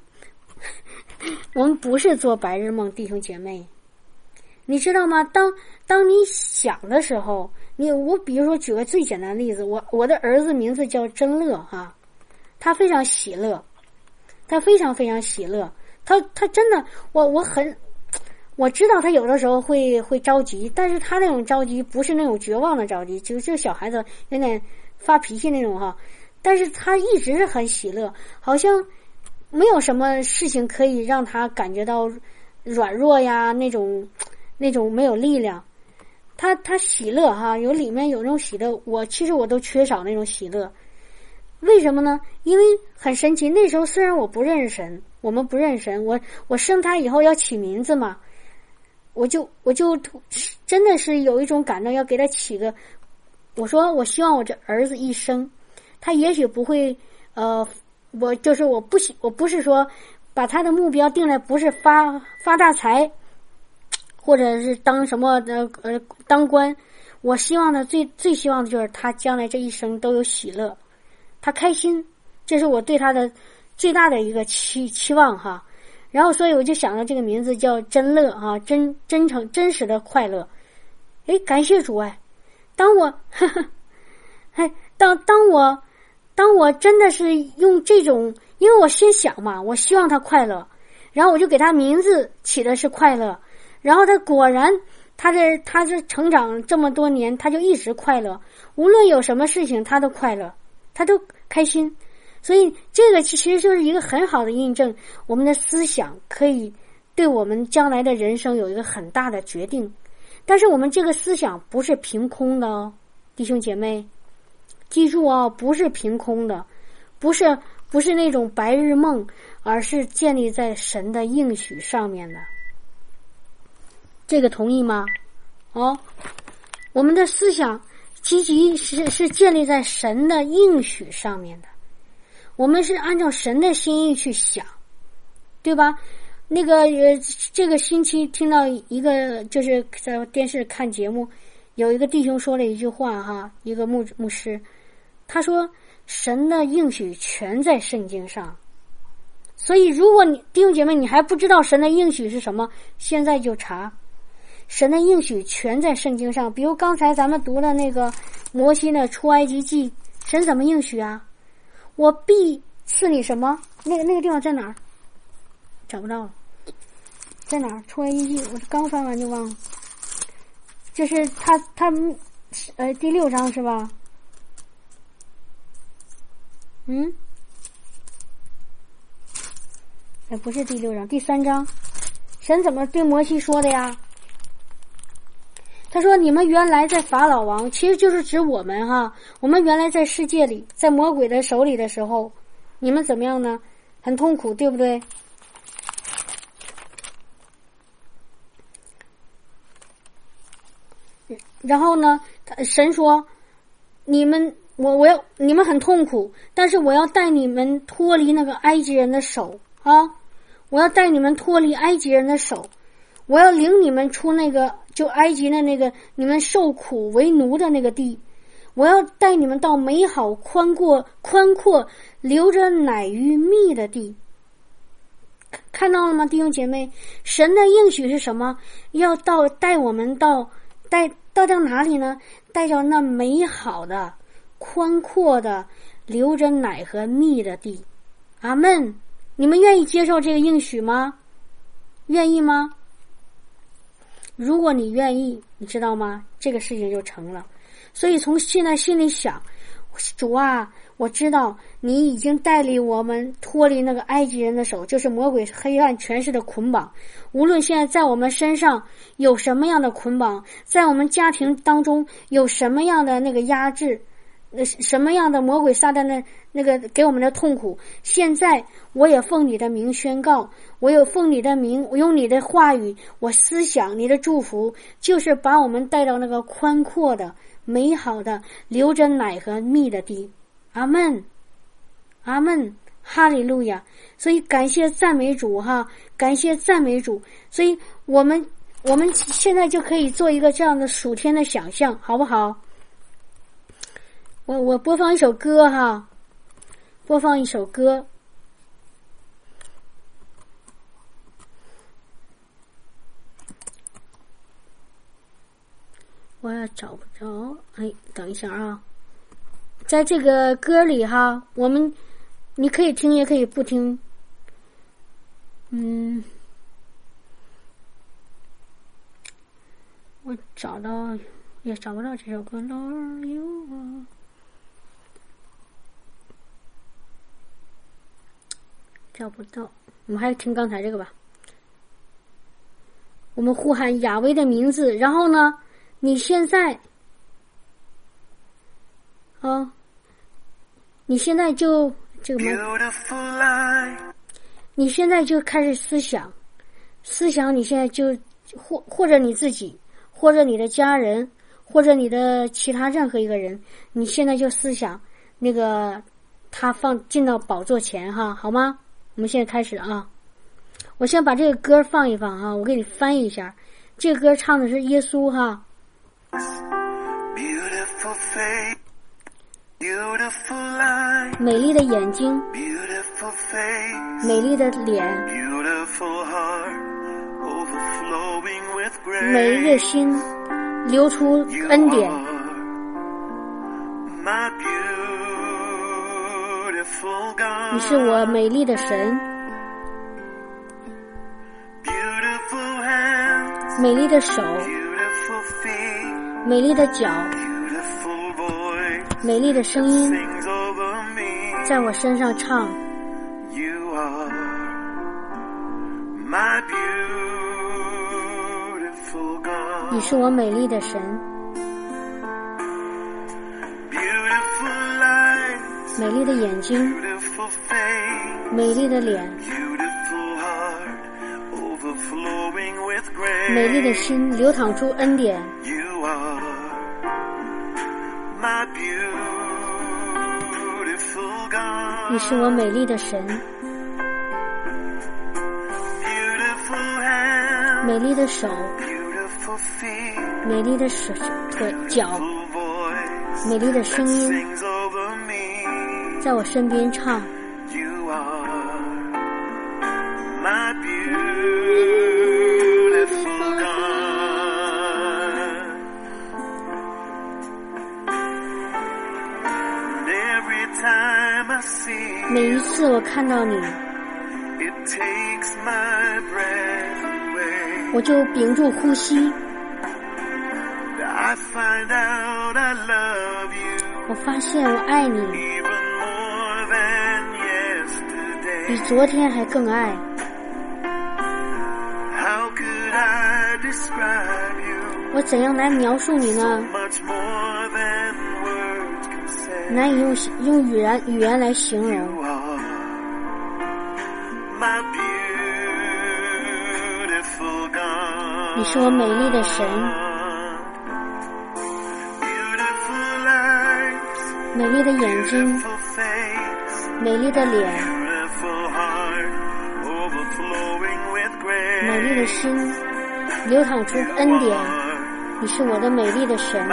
做白日梦，弟兄姐妹。你知道吗？当你想的时候，我比如说举个最简单的例子，我的儿子名字叫真乐哈，他非常喜乐，他非常非常喜乐，他真的，我知道他有的时候会着急，但是他那种着急不是那种绝望的着急，就小孩子有点发脾气那种哈，但是他一直是很喜乐，好像没有什么事情可以让他感觉到软弱呀，那种没有力量。他喜乐哈，里面有那种喜乐，其实我都缺少那种喜乐。为什么呢？因为很神奇，那时候虽然我不认识神，我们不认识神，我生他以后要起名字嘛，我就真的是有一种感动，要给他起个，我说我希望我这儿子一生，他也许不会我不是说把他的目标定在不是发大财，或者是当什么当官，我希望的最希望的就是他将来这一生都有喜乐，他开心，这是我对他的最大的一个期望哈。然后所以我就想到这个名字叫真乐啊，真诚真实的快乐。哎，感谢主哎！当我真的是用这种，因为我先想嘛，我希望他快乐，然后我就给他名字起的是快乐，然后他果然他这成长这么多年，他就一直快乐，无论有什么事情他都快乐，他都开心。所以这个其实就是一个很好的印证，我们的思想可以对我们将来的人生有一个很大的决定。但是我们这个思想不是凭空的哦，弟兄姐妹，记住哦，不是凭空的，不是那种白日梦，而是建立在神的应许上面的。这个同意吗？哦，我们的思想积极是建立在神的应许上面的，我们是按照神的心意去想，对吧？那个这个星期听到一个就是在电视看节目，有一个弟兄说了一句话哈，一个牧师，他说神的应许全在圣经上。所以如果你弟兄姐妹你还不知道神的应许是什么，现在就查，神的应许全在圣经上。比如刚才咱们读的那个摩西的出埃及记，神怎么应许啊？我必赐你什么？那个地方在哪儿？找不到了，在哪儿？出埃及记，我刚翻完就忘了。就是他第6章是吧？不是第6章，第3章。神怎么对摩西说的呀？他说你们原来在法老王，其实就是指我们哈，我们原来在世界里，在魔鬼的手里的时候，你们怎么样呢？很痛苦，对不对？然后呢，神说你们很痛苦，但是我要带你们脱离那个埃及人的手啊！我要带你们脱离埃及人的手，我要领你们出那个就埃及的那个你们受苦为奴的那个地，我要带你们到美好宽阔流着奶与蜜的地。看到了吗，弟兄姐妹？神的应许是什么？要带我们到哪里呢？带到那美好的宽阔的流着奶和蜜的地。阿们！你们愿意接受这个应许吗？愿意吗？如果你愿意，你知道吗？这个事情就成了。所以从现在心里想，主啊，我知道你已经带领我们脱离那个埃及人的手，就是魔鬼黑暗权势的捆绑。无论现在在我们身上有什么样的捆绑，在我们家庭当中有什么样的那个压制， 什么样的魔鬼撒旦的那个给我们的痛苦，现在我也奉你的名宣告，我有奉你的名，我用你的话语，我思想你的祝福，就是把我们带到那个宽阔的美好的流着奶和蜜的地。阿们，阿们，哈利路亚。所以感谢赞美主哈，感谢赞美主。所以我们现在就可以做一个这样的属天的想象，好不好？我播放一首歌哈，播放一首歌。我也找不着，等一下啊，在这个歌里哈，你可以听也可以不听。我也找不到这首歌。Lord you are， 找不到，我们还是听刚才这个吧。我们呼喊亚威的名字，然后呢，你现在你现在就你现在就开始思想，你现在就或者你自己，或者你的家人，或者你的其他任何一个人，你现在就思想那个他进到宝座前哈，好吗？我们现在开始啊！我先把这个歌放一放哈，我给你翻译一下。这个歌唱的是耶稣哈。美丽的眼睛，美丽的脸，美丽的心，流出恩典。你是我美丽的神，美丽的手，美丽的脚，美丽的声音，在我身上唱。你是我美丽的神，美丽的眼睛，美丽的脸，美丽的心，流淌出恩典。你是我美丽的神，美丽的手，美丽的脚，美丽的声音，在我身边唱。每一次我看到你，我就屏住呼吸。我发现我爱你，比昨天还更爱。我怎样来描述你呢？难以用语言来形容。你是我美丽的神，美丽的眼睛，美丽的脸，美丽的心，流淌出恩典。你是我的美丽的神。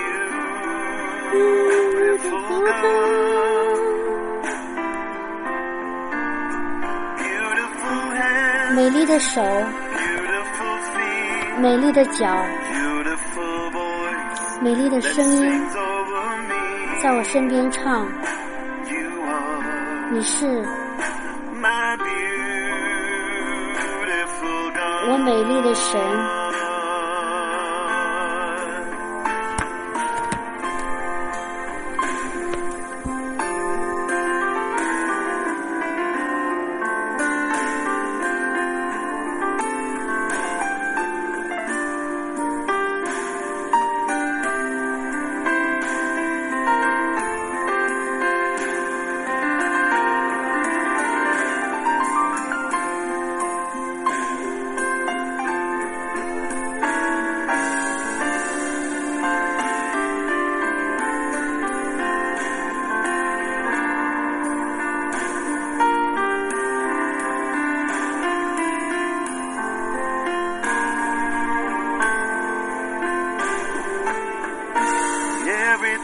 美丽的手，美丽的脚，美丽的声音，在我身边唱。你是我美丽的神。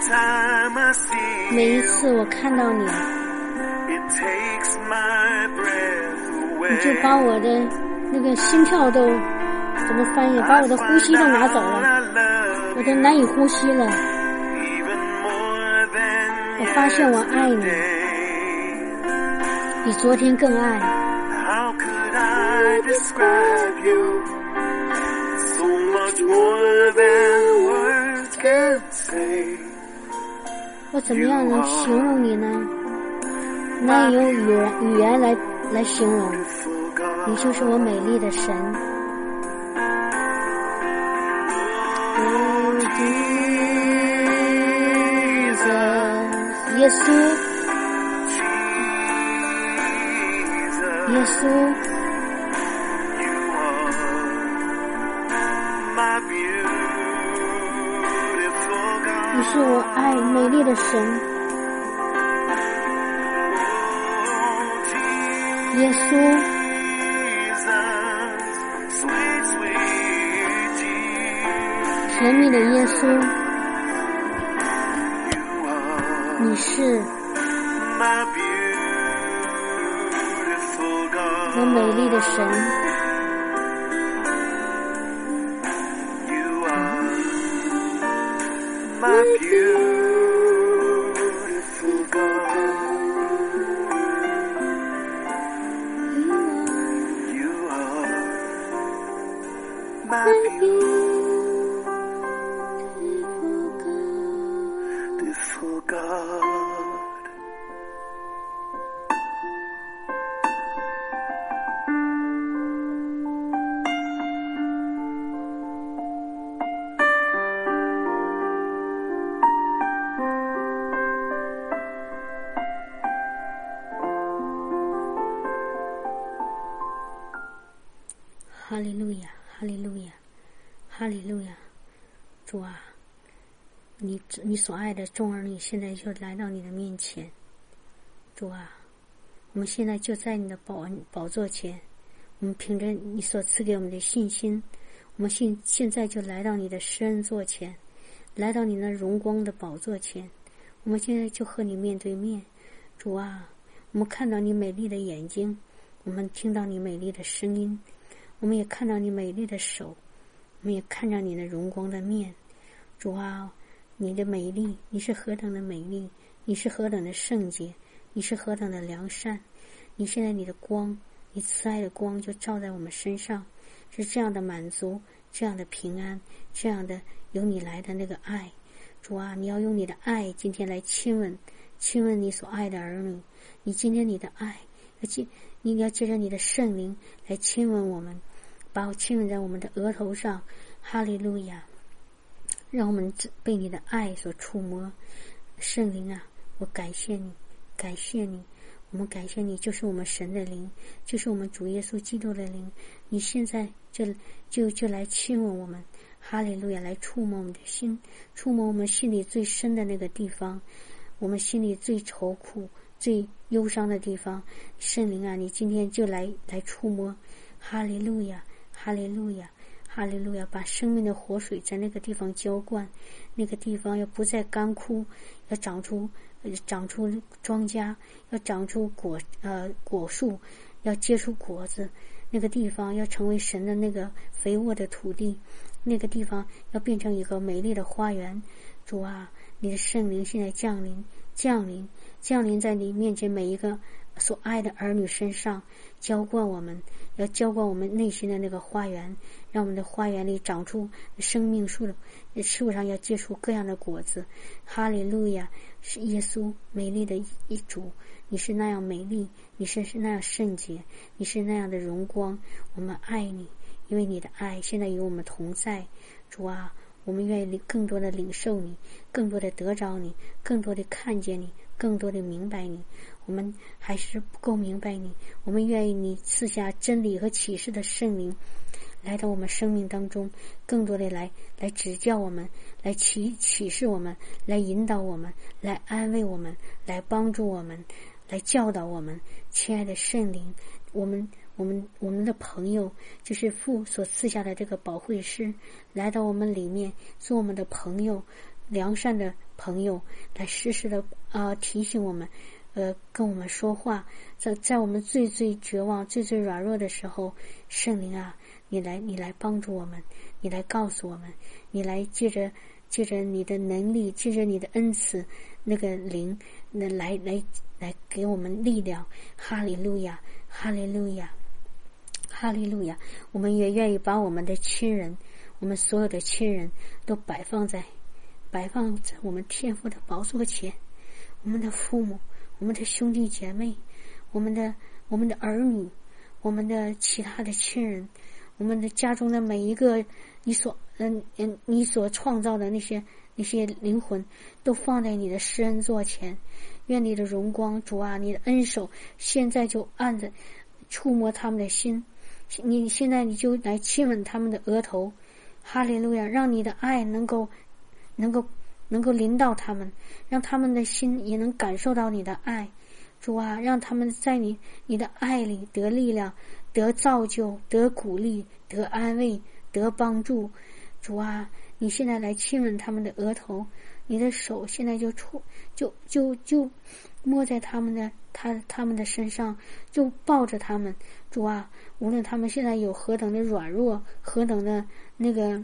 每一次我看到你，你就把我的那个心跳都怎么翻译，把我的呼吸都拿走了，我都难以呼吸了。我发现我爱你，比昨天更爱。我怎么样能形容你呢？难以用语言来形容，你就是我美丽的神。耶稣，耶稣，你是我爱美丽的神。耶稣，甜蜜的耶稣，你是我美丽的神。哈利路亚，哈利路亚，哈利路亚！主啊，你所爱的众儿女现在就来到你的面前。主啊，我们现在就在你的宝座前，我们凭着你所赐给我们的信心，我们现在就来到你的施恩座前，来到你那荣光的宝座前，我们现在就和你面对面。主啊，我们看到你美丽的眼睛，我们听到你美丽的声音，我们也看到你美丽的手，我们也看到你的荣光的面。主啊，你的美丽，你是何等的美丽，你是何等的圣洁，你是何等的良善。你现在你的光，你慈爱的光就照在我们身上，是这样的满足，这样的平安，这样的由你来的那个爱。主啊，你要用你的爱今天来亲吻你所爱的儿女。你今天你的爱你要借着你的圣灵来亲吻我们，把我亲吻在我们的额头上。哈利路亚！让我们被你的爱所触摸。圣灵啊，我感谢你，感谢你，我们感谢你，就是我们神的灵，就是我们主耶稣基督的灵。你现在就来亲吻我们。哈利路亚！来触摸我们的心，触摸我们心里最深的那个地方，我们心里最愁苦最忧伤的地方。圣灵啊，你今天就来触摸。哈利路亚，哈利路亚，哈利路亚！把生命的活水在那个地方浇灌，那个地方要不再干枯，要长出庄稼，要长出果树，要结出果子。那个地方要成为神的那个肥沃的土地，那个地方要变成一个美丽的花园。主啊，你的圣灵现在降临在你面前每一个所爱的儿女身上，浇灌我们，要浇灌我们内心的那个花园，让我们的花园里长出生命树上要结出各样的果子。哈利路亚！是耶稣美丽的一主，你是那样美丽，你是那样圣洁，你是那样的荣光。我们爱你，因为你的爱现在与我们同在。主啊，我们愿意更多的领受你，更多的得着你，更多的看见你，更多的明白你。我们还是不够明白你，我们愿意你赐下真理和启示的圣灵来到我们生命当中，更多的来指教我们，来启示我们，来引导我们，来安慰我们，来帮助我们，来教导我们。亲爱的圣灵，我们的朋友，就是父所赐下的这个保惠师，来到我们里面做我们的朋友， 良善的朋友来时时的提醒我们，跟我们说话，在我们最绝望、最软弱的时候，圣灵啊，你来帮助我们，你来告诉我们，你来借着你的能力，借着你的恩赐，那个灵，来给我们力量。哈利路亚，哈利路亚，哈利路亚！我们也愿意把我们的亲人，我们所有的亲人都摆放在我们天父的宝座前，我们的父母，我们的兄弟姐妹，我们的儿女，我们的其他的亲人，我们的家中的每一个你所创造的那些灵魂，都放在你的施恩座前。愿你的荣光，主啊，你的恩手现在就按着触摸他们的心，你现在你就来亲吻他们的额头。哈利路亚！让你的爱能够临到他们，让他们的心也能感受到你的爱。主啊，让他们在你的爱里得力量，得造就，得鼓励，得安慰，得帮助。主啊，你现在来亲吻他们的额头，你的手现在就摸在他们的身上，就抱着他们。主啊，无论他们现在有何等的软弱，何等的那个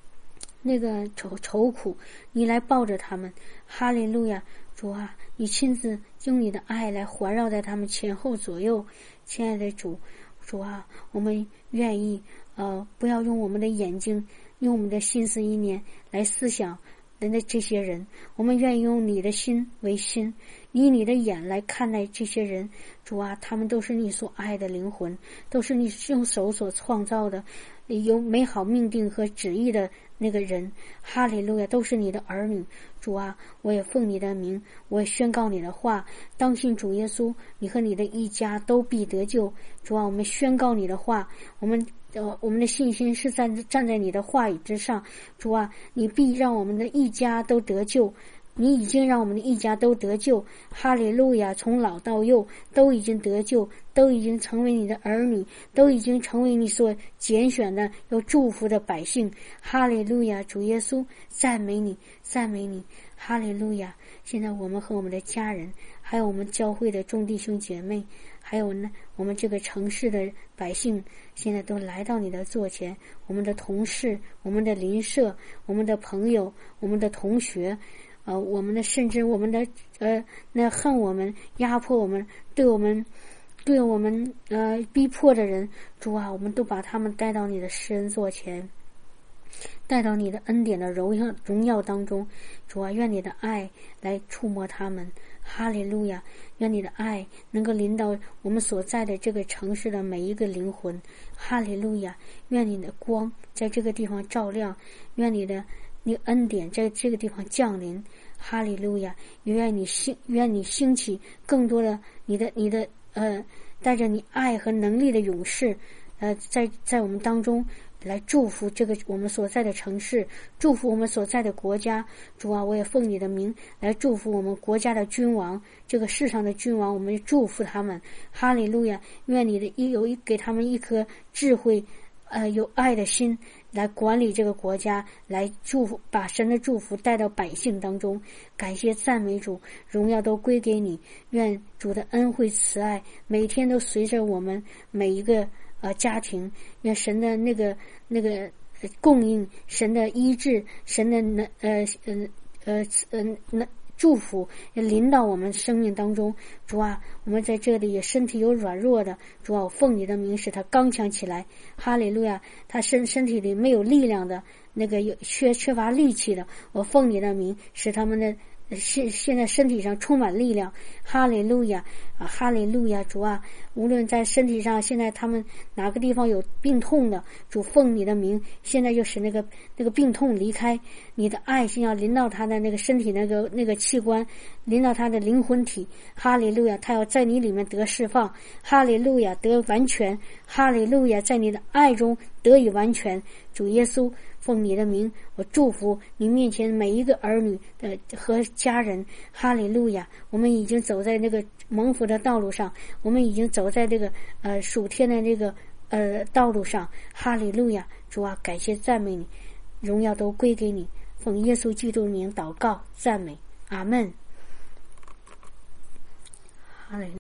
愁苦，你来抱着他们。哈利路亚！主啊，你亲自用你的爱来环绕在他们前后左右。亲爱的主啊，我们愿意不要用我们的眼睛，用我们的心思意念来思想人的这些人，我们愿意用你的心为心，以你的眼来看待这些人。主啊，他们都是你所爱的灵魂，都是你用手所创造的，有美好命定和旨意的那个人。哈利路亚！都是你的儿女。主啊，我也奉你的名，我也宣告你的话，当信主耶稣，你和你的一家都必得救。主啊，我们宣告你的话，我们的信心是站在你的话语之上。主啊，你必让我们的一家都得救，你已经让我们的一家都得救。哈利路亚！从老到幼都已经得救，都已经成为你的儿女，都已经成为你所拣选的有祝福的百姓。哈利路亚！主耶稣，赞美你，赞美你。哈利路亚！现在我们和我们的家人，还有我们教会的众弟兄姐妹，还有呢我们这个城市的百姓，现在都来到你的座前。我们的同事，我们的邻舍，我们的朋友，我们的同学，我们的甚至我们的那恨我们、压迫我们、对我们逼迫的人，主啊，我们都把他们带到你的施恩座前，带到你的恩典的荣耀当中。主啊，愿你的爱来触摸他们。哈利路亚！愿你的爱能够临到我们所在的这个城市的每一个灵魂。哈利路亚！愿你的光在这个地方照亮，愿你的恩典在这个地方降临。哈利路亚！愿你兴起更多的你的带着你爱和能力的勇士，在我们当中来祝福这个我们所在的城市，祝福我们所在的国家。主啊，我也奉你的名来祝福我们国家的君王，这个世上的君王，我们祝福他们。哈利路亚！愿你给他们一颗智慧有爱的心来管理这个国家，来祝福，把神的祝福带到百姓当中。感谢赞美主，荣耀都归给你。愿主的恩惠慈爱每天都随着我们每一个家庭，愿神的那个供应，神的医治，神的祝福临到我们生命当中。主啊，我们在这里也身体有软弱的，主啊，我奉你的名使他刚强起来。哈利路亚！他身体里没有力量的，那个缺乏力气的，我奉你的名使他们的现在身体上充满力量。哈利路亚！哈利路亚！主啊，无论在身体上现在他们哪个地方有病痛的，主奉你的名现在就使那个病痛离开。你的爱先要临到他的那个身体那个器官，临到他的灵魂体。哈利路亚！他要在你里面得释放。哈利路亚！得完全。哈利路亚！在你的爱中得以完全。主耶稣，奉你的名，我祝福你面前每一个儿女和家人。哈利路亚！我们已经走在那个蒙福的道路上，我们已经走在这个属天的这个道路上。哈利路亚！主啊，感谢赞美你，荣耀都归给你。 奉耶稣基督的名祷告赞美，阿们。好嘞。